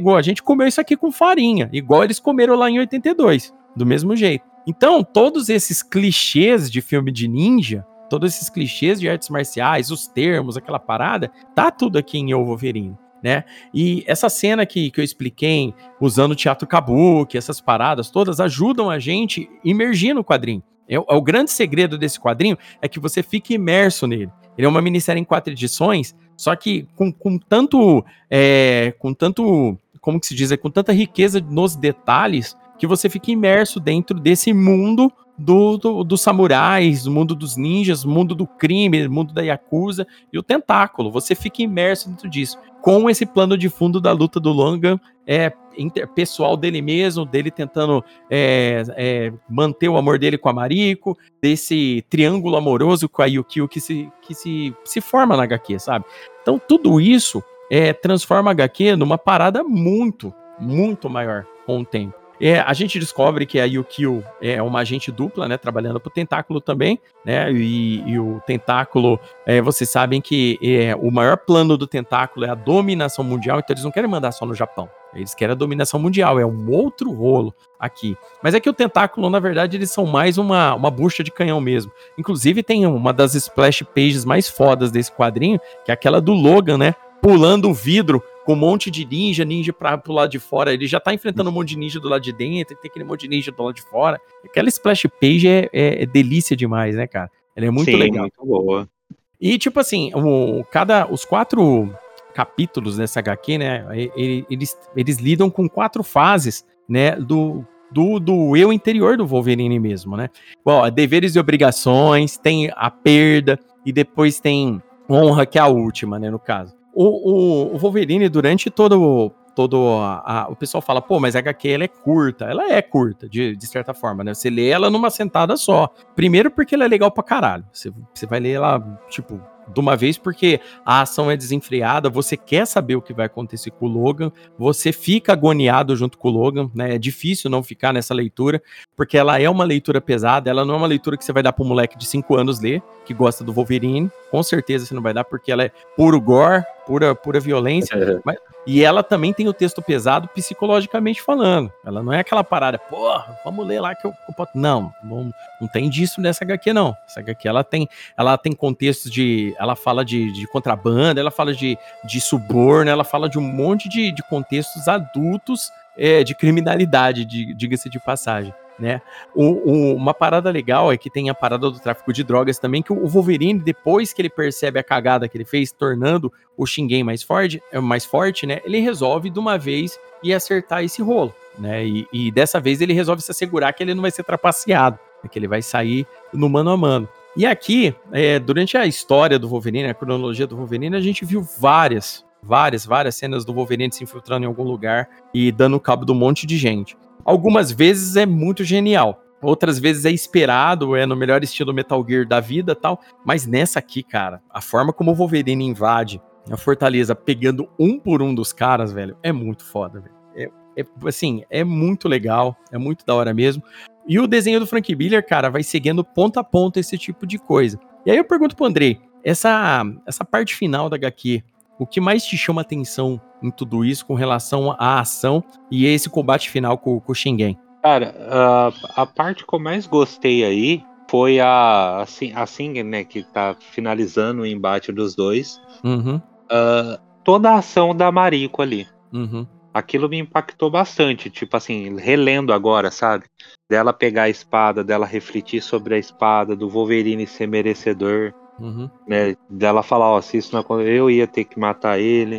chegou, a gente comeu isso aqui com farinha, igual eles comeram lá em oitenta e dois, do mesmo jeito. Então, todos esses clichês de filme de ninja, todos esses clichês de artes marciais, os termos, aquela parada, tá tudo aqui em Eu, Wolverine, né? E essa cena que, que eu expliquei, usando o teatro kabuki, essas paradas todas, ajudam a gente a imergir no quadrinho. É, é o grande segredo desse quadrinho é que você fique imerso nele. Ele é uma minissérie em quatro edições, só que com, com tanto, é, com tanto, como que se diz, é, com tanta riqueza nos detalhes, que você fica imerso dentro desse mundo do, do, dos samurais, o mundo dos ninjas, o mundo do crime, o mundo da Yakuza e o tentáculo. Você fica imerso dentro disso. Com esse plano de fundo da luta do Logan, é, pessoal dele mesmo, dele tentando é, é, manter o amor dele com a Mariko, desse triângulo amoroso com a Yukio que se, que se, se forma na agá quê, sabe? Então tudo isso é, transforma a agá quê numa parada muito, muito maior com o tempo. É, a gente descobre que a Yukio é uma agente dupla, né, trabalhando pro Tentáculo também, né, e, e o Tentáculo, é, vocês sabem que é, o maior plano do Tentáculo é a dominação mundial, então eles não querem mandar só no Japão, eles querem a dominação mundial, é um outro rolo aqui. Mas é que o Tentáculo, na verdade, eles são mais uma, uma bucha de canhão mesmo. Inclusive tem uma das splash pages mais fodas desse quadrinho, que é aquela do Logan, né, pulando o vidro com um monte de ninja, ninja pra, pro lado de fora. Ele já tá enfrentando um monte de ninja do lado de dentro, tem aquele monte de ninja do lado de fora. Aquela splash page é, é, é delícia demais, né, cara? Ela é muito Sim, legal. muito boa. E, tipo assim, o, cada, os quatro capítulos dessa agá quê, né, eles, eles lidam com quatro fases, né, do, do, do eu interior do Wolverine mesmo, né? Bom, deveres e obrigações, tem a perda, e depois tem honra, que é a última, né, no caso. O, o, o Wolverine, durante todo, todo a, a, o pessoal fala, pô, mas a agá quê ela é curta. Ela é curta, de, de certa forma, né? Você lê ela numa sentada só. Primeiro porque ela é legal pra caralho. Você, você vai ler ela, tipo, de uma vez porque a ação é desenfreada, você quer saber o que vai acontecer com o Logan, você fica agoniado junto com o Logan, né? É difícil não ficar nessa leitura, porque ela é uma leitura pesada, ela não é uma leitura que você vai dar pro moleque de cinco anos ler, que gosta do Wolverine, com certeza você não vai dar, porque ela é puro gore, pura, pura violência, é. Mas, e ela também tem o texto pesado psicologicamente falando, ela não é aquela parada, porra, vamos ler lá que eu, eu não, não, não tem disso nessa agá quê não, essa agá quê ela tem, ela tem contextos de, ela fala de, de contrabando, ela fala de, de suborno, ela fala de um monte de, de contextos adultos é, de criminalidade, de, diga-se de passagem. Né? O, o, uma parada legal é que tem a parada do tráfico de drogas também, que o Wolverine, depois que ele percebe a cagada que ele fez, tornando o Shingen mais forte, mais forte, né? Ele resolve de uma vez ir acertar esse rolo, né? E, e dessa vez ele resolve se assegurar que ele não vai ser trapaceado, né? Que ele vai sair no mano a mano. E aqui, é, durante a história do Wolverine, a cronologia do Wolverine, a gente viu várias, várias, várias cenas do Wolverine se infiltrando em algum lugar e dando cabo de um monte de gente. Algumas vezes é muito genial, outras vezes é esperado, é no melhor estilo Metal Gear da vida e tal, mas nessa aqui, cara, a forma como o Wolverine invade a fortaleza pegando um por um dos caras, velho, é muito foda, velho. É, é, assim, é muito legal, é muito da hora mesmo. E o desenho do Frank Miller, cara, vai seguindo ponto a ponto esse tipo de coisa. E aí eu pergunto pro Andrei, essa, essa parte final da agá quê, o que mais te chama atenção em tudo isso com relação à ação e esse combate final com, com o Shingen? Cara, a, a parte que eu mais gostei aí foi a, assim, assim, né, que tá finalizando o embate dos dois. Uhum. Uh, toda a ação da Mariko ali. Uhum. Aquilo me impactou bastante, tipo assim, relendo agora, sabe? Dela pegar a espada, dela refletir sobre a espada, do Wolverine ser merecedor. Uhum. Né, dela falar, ó, se isso não acontecer, eu ia ter que matar ele.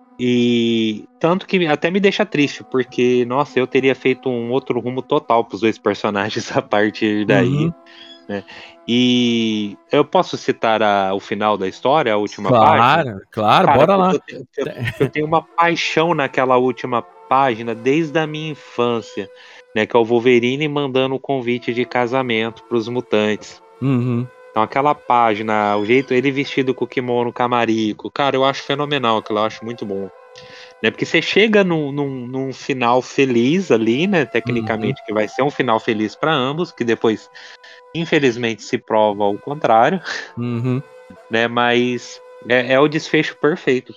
E tanto que até me deixa triste, porque, nossa, eu teria feito um outro rumo total pros dois personagens a partir daí. Uhum. Né? E eu posso citar a, o final da história, a última claro, página? Claro, claro, Cara, bora lá. Eu, eu, eu, eu tenho uma paixão naquela última página desde a minha infância, né? Que é o Wolverine mandando o convite de casamento pros mutantes. Uhum. Então aquela página, o jeito, ele vestido com o kimono Camarico, cara, eu acho fenomenal, aquilo eu acho muito bom. Né? Porque você chega num, num, num final feliz ali, né? Tecnicamente, uhum. que vai ser um final feliz para ambos, que depois, infelizmente, se prova o contrário. Uhum. Né? Mas é, é o desfecho perfeito para mim.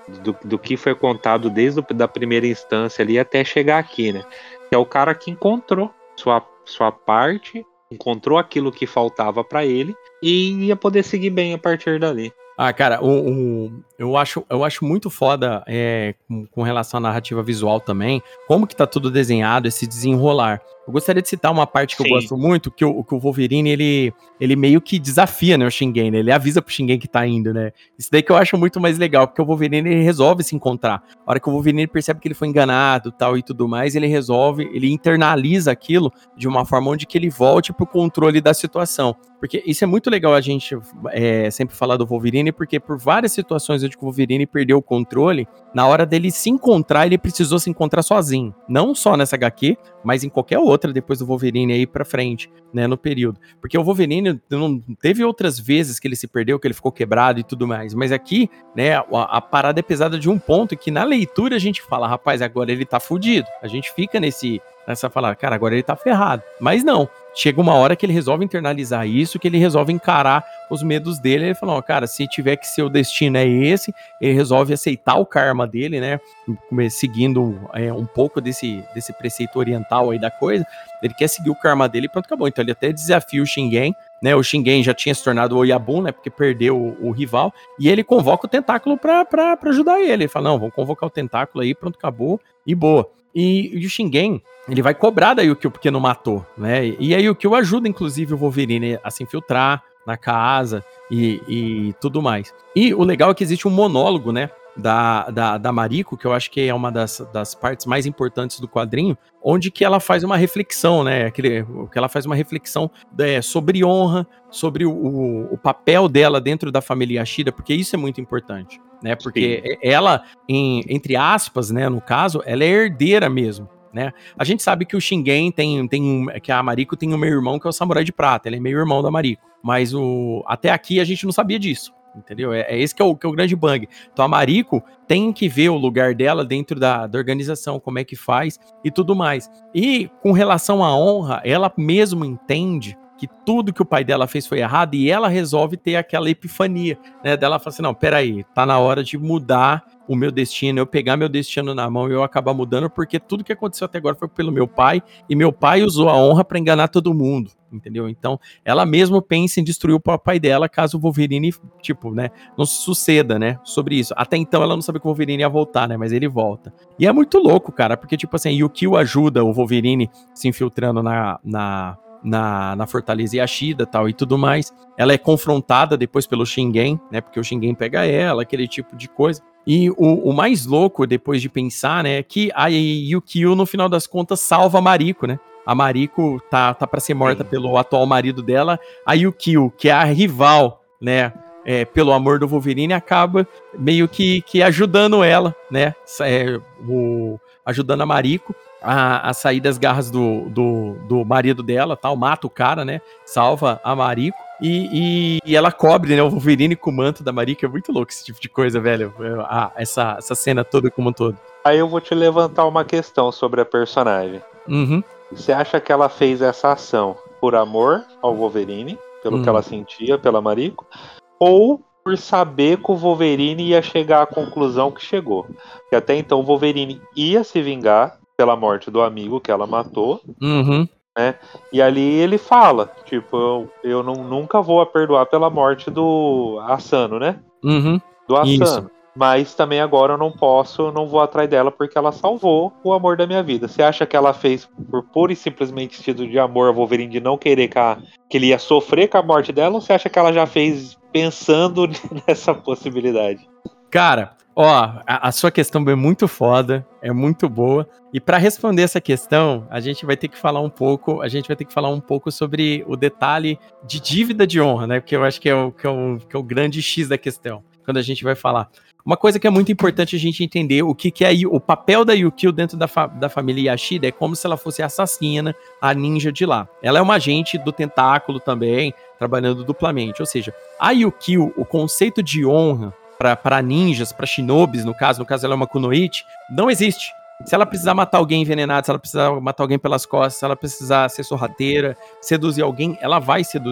do, do que foi contado desde a da primeira instância ali até chegar aqui, né? Que é o cara que encontrou sua, sua parte, encontrou aquilo que faltava pra ele e ia poder seguir bem a partir dali. Ah, cara, o, o- eu, acho, eu acho muito foda é, com, com relação à narrativa visual também, como que tá tudo desenhado, esse desenrolar. Eu gostaria de citar uma parte que eu Sim. gosto muito, que o, que o Wolverine, ele, ele meio que desafia, né, o Shingen, né? Ele avisa pro Shingen que tá indo, né? Isso daí que eu acho muito mais legal, porque o Wolverine, ele resolve se encontrar. A hora que o Wolverine percebe que ele foi enganado, tal e tudo mais, ele resolve, ele internaliza aquilo de uma forma onde que ele volte pro controle da situação. Porque isso é muito legal a gente é, sempre falar do Wolverine, porque por várias situações onde o Wolverine perdeu o controle, na hora dele se encontrar, ele precisou se encontrar sozinho. Não só nessa agá quê, mas em qualquer outra depois do Wolverine aí pra frente, né, no período. Porque o Wolverine não teve outras vezes que ele se perdeu, que ele ficou quebrado e tudo mais. Mas aqui, né, a, a parada é pesada de um ponto que na leitura a gente fala, rapaz, agora ele tá fudido. A gente fica nesse, nessa falar, cara, agora ele tá ferrado. Mas não. Chega uma hora que ele resolve internalizar isso, que ele resolve encarar os medos dele. Ele fala, ó, cara, se tiver que ser o destino é esse, ele resolve aceitar o karma dele, né? Seguindo é, um pouco desse, desse preceito oriental aí da coisa. Ele quer seguir o karma dele e pronto, acabou. Então ele até desafia o Shingen, né? O Shingen já tinha se tornado o Oyabun, né? Porque perdeu o, o rival. E ele convoca o tentáculo pra, pra, pra ajudar ele. Ele fala, não, vamos convocar o tentáculo aí, pronto, acabou. E boa. E, e o Shingen, ele vai cobrar da Yukio porque não matou, né? E a Yukio ajuda, inclusive, o Wolverine a se infiltrar na casa e, e tudo mais. E o legal é que existe um monólogo, né? Da, da, da Mariko, que eu acho que é uma das, das partes mais importantes do quadrinho, onde que ela faz uma reflexão, né? Aquele, que ela faz uma reflexão é, sobre honra, sobre o, o, o papel dela dentro da família Yashida, porque isso é muito importante, né? Porque Sim. ela, em, entre aspas, né, no caso, ela é herdeira mesmo. Né? A gente sabe que o Shingen tem, tem que a Mariko tem um meio irmão que é o Samurai de Prata, ele é meio irmão da Mariko, mas o, até aqui a gente não sabia disso, entendeu? É, é esse que é, o, que é o grande bang. Então a Mariko tem que ver o lugar dela dentro da, da organização, como é que faz e tudo mais. E com relação à honra, ela mesmo entende que tudo que o pai dela fez foi errado e ela resolve ter aquela epifania, né? Dela fala assim, não, peraí, tá na hora de mudar o meu destino, eu pegar meu destino na mão e eu acabar mudando, porque tudo que aconteceu até agora foi pelo meu pai, e meu pai usou a honra pra enganar todo mundo, entendeu? Então, ela mesmo pensa em destruir o pai dela, caso o Wolverine, tipo, né, não suceda, né, sobre isso. Até então, ela não sabia que o Wolverine ia voltar, né, mas ele volta. E é muito louco, cara, porque, tipo assim, Yukio ajuda o Wolverine se infiltrando na... na Na, na Fortaleza Yashida tal e tudo mais. Ela é confrontada depois pelo Shingen, né? Porque o Shingen pega ela, aquele tipo de coisa. E o, o mais louco, depois de pensar, né, é que a Yukio, no final das contas, salva a Mariko, né? A Mariko tá, tá pra ser morta Sim. pelo atual marido dela. A Yukio, que é a rival, né? É, pelo amor do Wolverine, acaba meio que, que ajudando ela, né? É, o, ajudando a Mariko a, a sair das garras do, do, do marido dela, tal, mata o cara, né? Salva a Mariko. E, e, e ela cobre, né, o Wolverine com o manto da Mariko. É muito louco esse tipo de coisa, velho. Ah, essa, essa cena toda como um todo. Aí eu vou te levantar uma questão sobre a personagem. Uhum. Você acha que ela fez essa ação por amor ao Wolverine, pelo uhum. que ela sentia pela Mariko, ou por saber que o Wolverine ia chegar à conclusão que chegou? Que até então o Wolverine ia se vingar pela morte do amigo que ela matou, uhum. né? E ali ele fala, tipo, eu, eu não, nunca vou a perdoar pela morte do Asano, né? Uhum. Do Asano. Isso. Mas também agora eu não posso, não vou atrás dela porque ela salvou o amor da minha vida. Você acha que ela fez por puro e simplesmente sentido de amor ao Wolverine, de não querer que, a, que ele ia sofrer com a morte dela, ou você acha que ela já fez pensando nessa possibilidade? Cara, ó, a, a sua questão é muito foda, é muito boa. E para responder essa questão, a gente vai ter que falar um pouco, a gente vai ter que falar um pouco sobre o detalhe de dívida de honra, né? Porque eu acho que é o, que é o, que é o grande X da questão, quando a gente vai falar. Uma coisa que é muito importante a gente entender, o que, que é o papel da Yukio dentro da, fa, da família Yashida é como se ela fosse a assassina, a ninja de lá. Ela é uma agente do tentáculo também, trabalhando duplamente. Ou seja, a Yukio, o conceito de honra para ninjas, para shinobis, no caso, no caso ela é uma kunoichi, não existe. Se ela precisar matar alguém envenenado, se ela precisar matar alguém pelas costas, se ela precisar ser sorrateira, seduzir alguém, ela vai seduzir.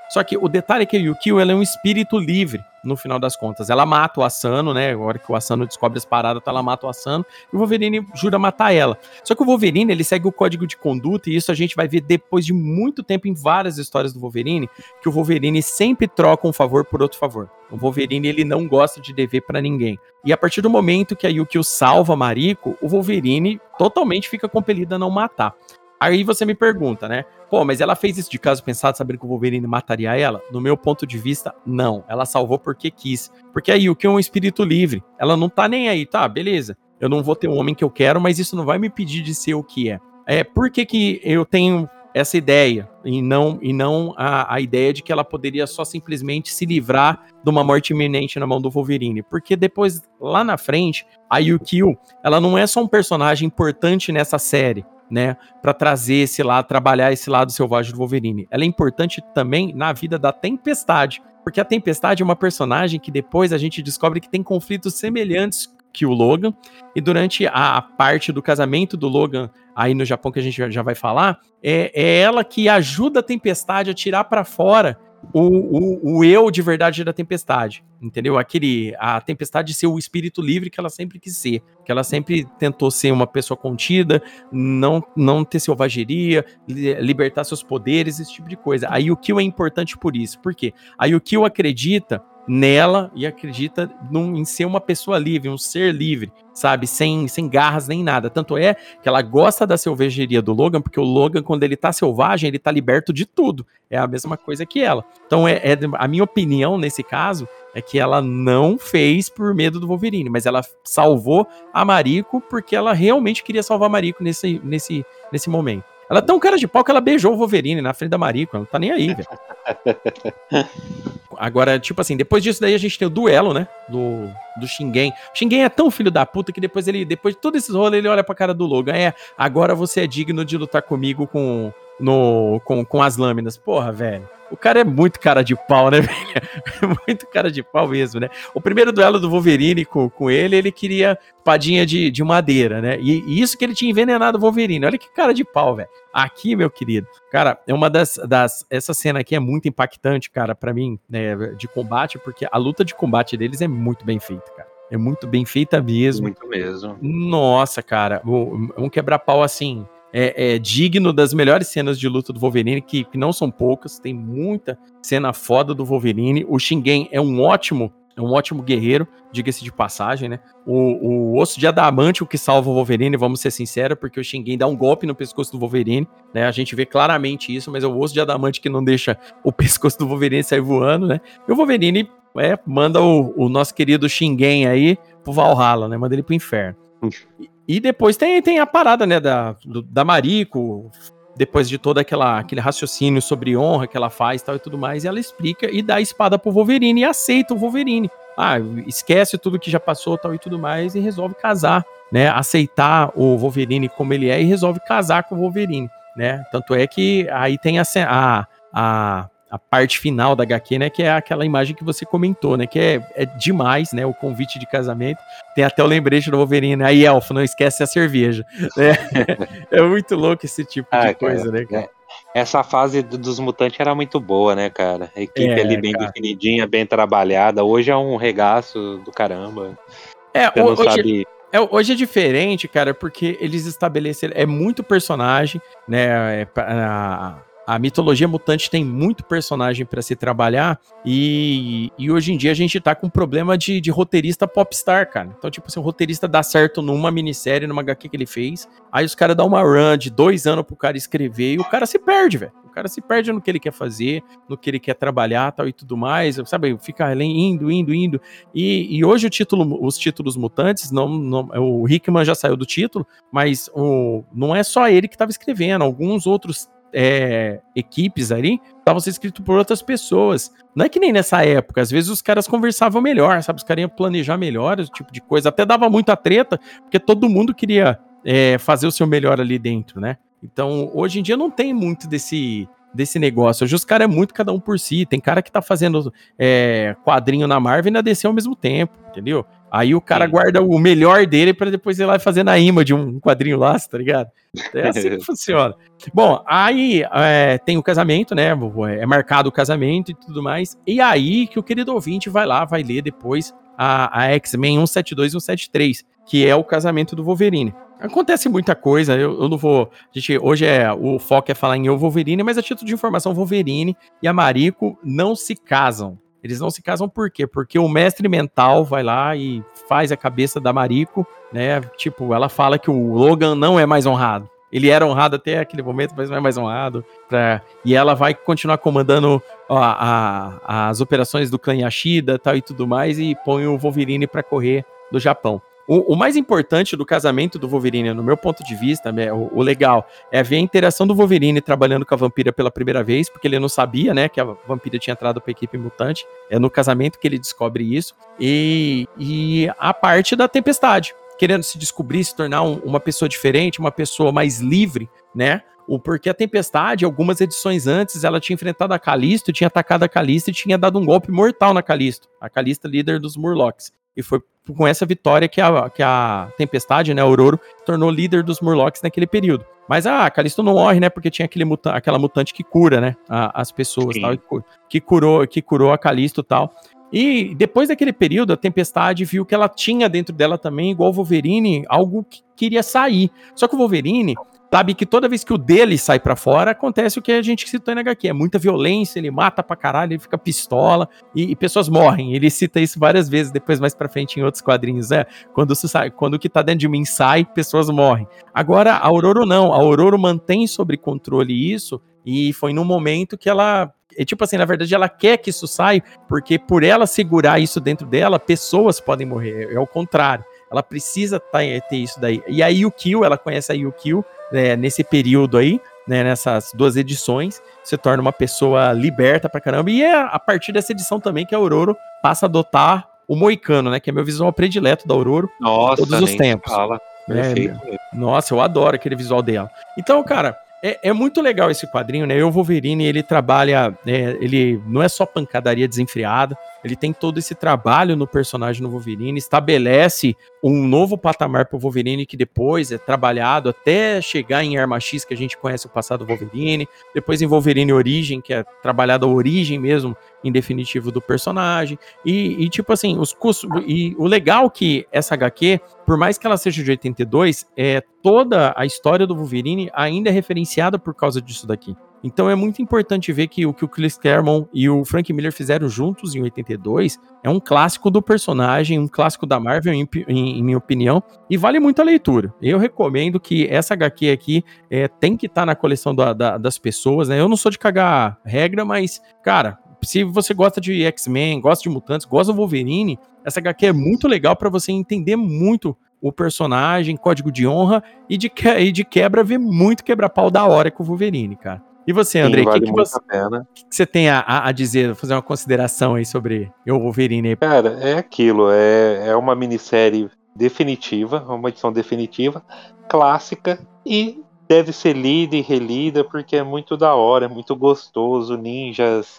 Só que o detalhe é que a Yukio, ela é um espírito livre, no final das contas. Ela mata o Asano, né? Agora que o Asano descobre as paradas, ela mata o Asano, e o Wolverine jura matar ela. Só que o Wolverine, ele segue o código de conduta, e isso a gente vai ver depois de muito tempo em várias histórias do Wolverine, que o Wolverine sempre troca um favor por outro favor. O Wolverine, ele não gosta de dever pra ninguém. E a partir do momento que a Yukio salva a Mariko, o Wolverine totalmente fica compelido a não matar. Aí você me pergunta, né? Pô, mas ela fez isso de caso pensado, sabendo que o Wolverine mataria ela? No meu ponto de vista, não. Ela salvou porque quis. Porque a Yukio é um espírito livre. Ela não tá nem aí, tá, beleza. Eu não vou ter o homem que eu quero, mas isso não vai me impedir de ser o que é. É, por que que eu tenho essa ideia? E não, e não a, a ideia de que ela poderia só simplesmente se livrar de uma morte iminente na mão do Wolverine. Porque depois, lá na frente, a Yukio, ela não é só um personagem importante nessa série, né, para trazer esse lado, trabalhar esse lado selvagem do Wolverine. Ela é importante também na vida da Tempestade, porque a Tempestade é uma personagem que depois a gente descobre que tem conflitos semelhantes que o Logan, e durante a parte do casamento do Logan, aí no Japão, que a gente já vai falar, é, é ela que ajuda a Tempestade a tirar para fora O, o, o eu de verdade da Tempestade, entendeu? Aquele, a Tempestade ser o espírito livre que ela sempre quis ser, que ela sempre tentou ser uma pessoa contida, não, não ter selvageria, libertar seus poderes, esse tipo de coisa. A Yukio é importante por isso, por quê? A Yukio acredita nela e acredita num, em ser uma pessoa livre, um ser livre, sabe, sem, sem garras nem nada, tanto é que ela gosta da selvageria do Logan, porque o Logan, quando ele tá selvagem, ele tá liberto de tudo, é a mesma coisa que ela, então é, é a minha opinião nesse caso, é que ela não fez por medo do Wolverine, mas ela salvou a Mariko porque ela realmente queria salvar a Mariko nesse, nesse, nesse momento. Ela é tão cara de pau que ela beijou o Wolverine na frente da Mariko, ela não tá nem aí, velho. Agora, tipo assim, depois disso daí a gente tem o duelo, né, do, do Shingen. O Shingen é tão filho da puta que depois ele, depois de todos esses rolos, ele olha pra cara do Logan, é, agora você é digno de lutar comigo com, no, com, com as lâminas. Porra, velho. O cara é muito cara de pau, né, velho? É muito cara de pau mesmo, né? O primeiro duelo do Wolverine com, com ele, ele queria padinha de, de madeira, né? E, e isso que ele tinha envenenado o Wolverine. Olha que cara de pau, velho. Aqui, meu querido, cara, é uma das, das... Essa cena aqui é muito impactante, cara, pra mim, né, de combate, porque a luta de combate deles é muito bem feita, cara. É muito bem feita mesmo. Muito mesmo. Nossa, cara, um quebra-pau assim... É, é digno das melhores cenas de luta do Wolverine, que, que não são poucas, tem muita cena foda do Wolverine. O Shingen é um ótimo, é um ótimo guerreiro, diga-se de passagem, né? O, o osso de adamante, o que salva o Wolverine, vamos ser sinceros, porque o Shingen dá um golpe no pescoço do Wolverine, né? A gente vê claramente isso, mas é o osso de adamante que não deixa o pescoço do Wolverine sair voando, né? E o Wolverine é, manda o, o nosso querido Shingen aí pro Valhalla, né? Manda ele pro inferno. E, E depois tem, tem a parada, né, da, do, da Mariko, depois de todo aquela, aquele raciocínio sobre honra que ela faz tal e tudo mais, ela explica e dá a espada pro Wolverine e aceita o Wolverine. Ah, esquece tudo que já passou tal e tudo mais e resolve casar, né, aceitar o Wolverine como ele é e resolve casar com o Wolverine, né, tanto é que aí tem a, a, a a parte final da agá quê, né, que é aquela imagem que você comentou, né, que é, é demais, né, o convite de casamento, tem até o lembrete do Wolverine, né, aí Elfo, não esquece a cerveja, né? É muito louco esse tipo ah, de coisa, cara, né, cara? Essa fase dos mutantes era muito boa, né, cara, a equipe é, ali bem cara. definidinha, bem trabalhada, hoje é um regaço do caramba, é, você não hoje... sabe... É, hoje é diferente, cara, porque eles estabeleceram, é muito personagem, né, é, a... A mitologia mutante tem muito personagem pra se trabalhar e, e hoje em dia a gente tá com um problema de, de roteirista popstar, cara. Então, tipo assim, o roteirista dá certo numa minissérie, numa agá quê que ele fez, aí os caras dão uma run de dois anos pro cara escrever e o cara se perde, velho. O cara se perde no que ele quer fazer, no que ele quer trabalhar tal e tudo mais, sabe? Fica indo, indo, indo. E, e hoje o título, os títulos mutantes, não, não, o Hickman já saiu do título, mas o, não é só ele que tava escrevendo, alguns outros É, equipes ali, estavam sendo escritos por outras pessoas. Não é que nem nessa época, às vezes os caras conversavam melhor, sabe? Os caras iam planejar melhor, esse tipo de coisa. Até dava muita treta, porque todo mundo queria é, fazer o seu melhor ali dentro, né? Então, hoje em dia não tem muito desse, desse negócio. Hoje os caras é muito cada um por si. Tem cara que tá fazendo é, quadrinho na Marvel e na dê cê ao mesmo tempo, entendeu? Aí o cara Sim. guarda o melhor dele pra depois ir lá e fazer na imã de um quadrinho lá, tá ligado? É assim que funciona. Bom, aí é, tem o casamento, né? É marcado o casamento e tudo mais. E aí que o querido ouvinte vai lá, vai ler depois a, a X-Men cento e setenta e dois e cento e setenta e três, que é o casamento do Wolverine. Acontece muita coisa, eu, eu não vou... A gente, hoje é, o foco é falar em eu, Wolverine, mas a título de informação, Wolverine e a Mariko não se casam. Eles não se casam por quê? Porque o mestre mental vai lá e faz a cabeça da Mariko, né? Tipo, ela fala que o Logan não é mais honrado. Ele era honrado até aquele momento, mas não é mais honrado. Pra... E ela vai continuar comandando ó, a, a, as operações do clã Yashida tal, e tudo mais, e põe o Wolverine para correr do Japão. O, o mais importante do casamento do Wolverine, no meu ponto de vista, né, o, o legal, é ver a interação do Wolverine trabalhando com a Vampira pela primeira vez, porque ele não sabia, né, que a Vampira tinha entrado para a equipe mutante. É no casamento que ele descobre isso. E, e a parte da Tempestade, querendo se descobrir, se tornar um, uma pessoa diferente, uma pessoa mais livre, né? O, porque a Tempestade, algumas edições antes, ela tinha enfrentado a Calisto, tinha atacado a Calisto e tinha dado um golpe mortal na Calisto. A Calisto, líder dos Murlocs. E foi com essa vitória que a, que a Tempestade, né, a Ororo, tornou líder dos Murlocs naquele período. Mas a Calisto não morre, né, porque tinha aquele muta- aquela mutante que cura, né, a, as pessoas, tal, que, curou, que curou a Calisto e tal. E depois daquele período, a Tempestade viu que ela tinha dentro dela também, igual o Wolverine, algo que queria sair. Só que o Wolverine sabe que toda vez que o dele sai pra fora, acontece o que a gente citou na agá quê. É muita violência, ele mata pra caralho, ele fica pistola e, e pessoas morrem. Ele cita isso várias vezes, depois mais pra frente em outros quadrinhos. É, quando, sai, quando o que tá dentro de mim sai, pessoas morrem. Agora, a Ororo não. A Ororo mantém sob controle isso e foi num momento que ela... É tipo assim, na verdade, ela quer que isso saia, porque por ela segurar isso dentro dela, pessoas podem morrer. É o contrário. Ela precisa tá, ter isso daí. E a Yukio, ela conhece a Yukio, né, nesse período aí, né, nessas duas edições, se torna uma pessoa liberta pra caramba. E é a partir dessa edição também que a Ororo passa a adotar o Moicano, né, que é meu visual predileto da Ororo. Nossa, todos os tempos. Fala. Perfeito. É, nossa, eu adoro aquele visual dela. Então, cara... É, é muito legal esse quadrinho, né? O Wolverine, ele trabalha, é, ele não é só pancadaria desenfreada, ele tem todo esse trabalho no personagem no Wolverine, estabelece um novo patamar pro Wolverine que depois é trabalhado até chegar em Arma X, que a gente conhece o passado do Wolverine, depois em Wolverine Origem, que é trabalhado a origem mesmo, em definitivo, do personagem, e, e tipo assim, os custos, e o legal que essa agá quê, por mais que ela seja de oitenta e dois, é, toda a história do Wolverine ainda é referenciada por causa disso daqui. Então é muito importante ver que o que o Chris Claremont e o Frank Miller fizeram juntos em oitenta e dois é um clássico do personagem, um clássico da Marvel, em, em, em minha opinião, e vale muito a leitura. Eu recomendo que essa agá quê aqui é, tem que estar tá na coleção da, da, das pessoas, né? Eu não sou de cagar regra, mas, cara, se você gosta de X-Men, gosta de mutantes, gosta do Wolverine, essa agá quê é muito legal para você entender muito o personagem, código de honra, e de, que, e de quebra ver muito quebra-pau da hora com o Wolverine, cara. E você, André, o vale que, que, você, que, que você tem a, a dizer, fazer uma consideração aí sobre o Wolverine? Cara, é aquilo, é, é uma minissérie definitiva, uma edição definitiva, clássica, e deve ser lida e relida, porque é muito da hora, é muito gostoso, ninjas,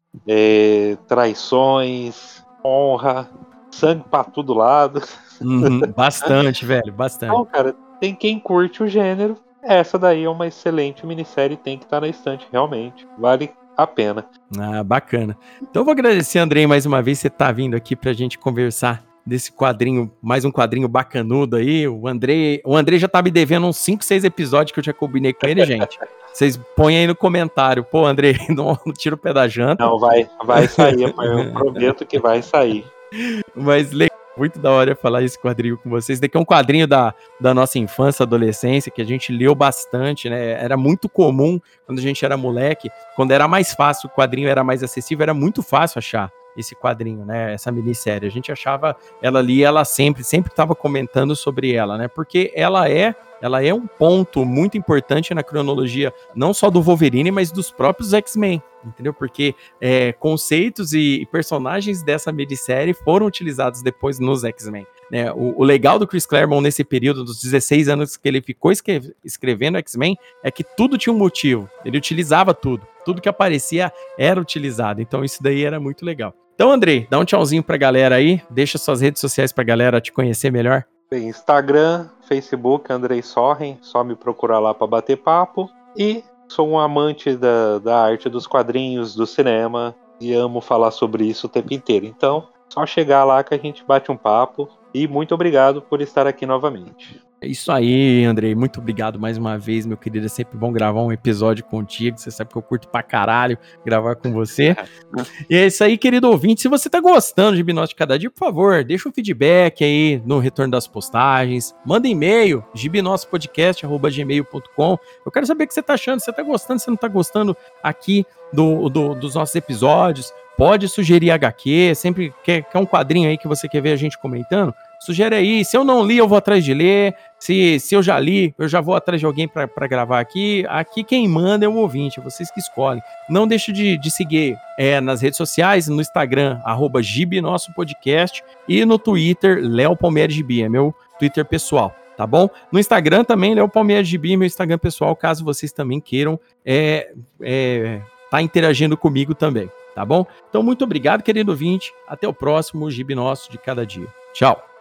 é, traições, honra, sangue pra todo lado. Uhum, bastante, velho, bastante. Então, cara, tem quem curte o gênero. Essa daí é uma excelente minissérie, tem que estar na estante, realmente. Vale a pena. Ah, bacana. Então eu vou agradecer, Andrei, mais uma vez, você tá vindo aqui pra gente conversar desse quadrinho, mais um quadrinho bacanudo aí. O Andrei, o Andrei já tá me devendo uns cinco, seis episódios que eu já combinei com ele, gente. Vocês põem aí no comentário. Pô, Andrei, não, não tira o pé da janta. Não, vai, vai sair, eu prometo que vai sair. Mas legal. Muito da hora falar esse quadrinho com vocês. Esse daqui é um quadrinho da, da nossa infância, adolescência, que a gente leu bastante, né? Era muito comum quando a gente era moleque. Quando era mais fácil, o quadrinho era mais acessível, era muito fácil achar esse quadrinho, né? Essa minissérie. A gente achava ela ali, ela sempre, sempre estava comentando sobre ela, né? Porque ela é, ela é um ponto muito importante na cronologia, não só do Wolverine, mas dos próprios X-Men. Entendeu? Porque é, conceitos e personagens dessa minissérie foram utilizados depois nos X-Men. né? O, o legal do Chris Claremont nesse período dos dezesseis anos que ele ficou escre- escrevendo X-Men é que tudo tinha um motivo. Ele utilizava tudo. Tudo que aparecia era utilizado. Então isso daí era muito legal. Então, Andrei, dá um tchauzinho pra galera aí. Deixa suas redes sociais pra galera te conhecer melhor. Bem, Instagram, Facebook, Andrei Sorren. Só me procurar lá pra bater papo. E sou um amante da, da arte dos quadrinhos, do cinema. E amo falar sobre isso o tempo inteiro. Então, só chegar lá que a gente bate um papo. E muito obrigado por estar aqui novamente. É isso aí, Andrei. Muito obrigado mais uma vez, meu querido. É sempre bom gravar um episódio contigo. Você sabe que eu curto pra caralho gravar com você. E é isso aí, querido ouvinte. Se você tá gostando de Gnóstico de Cada Dia, por favor, deixa um feedback aí no retorno das postagens. Manda e-mail, gibnosopodcast arroba gmail ponto com. Eu quero saber o que você tá achando. Se você tá gostando, se você não tá gostando aqui do, do, dos nossos episódios. Pode sugerir H Q. Sempre quer, quer um quadrinho aí que você quer ver a gente comentando? Sugere aí. Se eu não li, eu vou atrás de ler. Se, se eu já li, eu já vou atrás de alguém para gravar aqui. Aqui quem manda é o ouvinte, é vocês que escolhem. Não deixe de, de seguir é, nas redes sociais, no Instagram, arroba gibnossopodcast, e no Twitter, Léo Palmieri Gibi, é meu Twitter pessoal, tá bom? No Instagram também, Léo Palmieri Gibi, meu Instagram pessoal, caso vocês também queiram é, é, tá interagindo comigo também, tá bom? Então, muito obrigado, querido ouvinte. Até o próximo Gibi Nosso de Cada Dia. Tchau!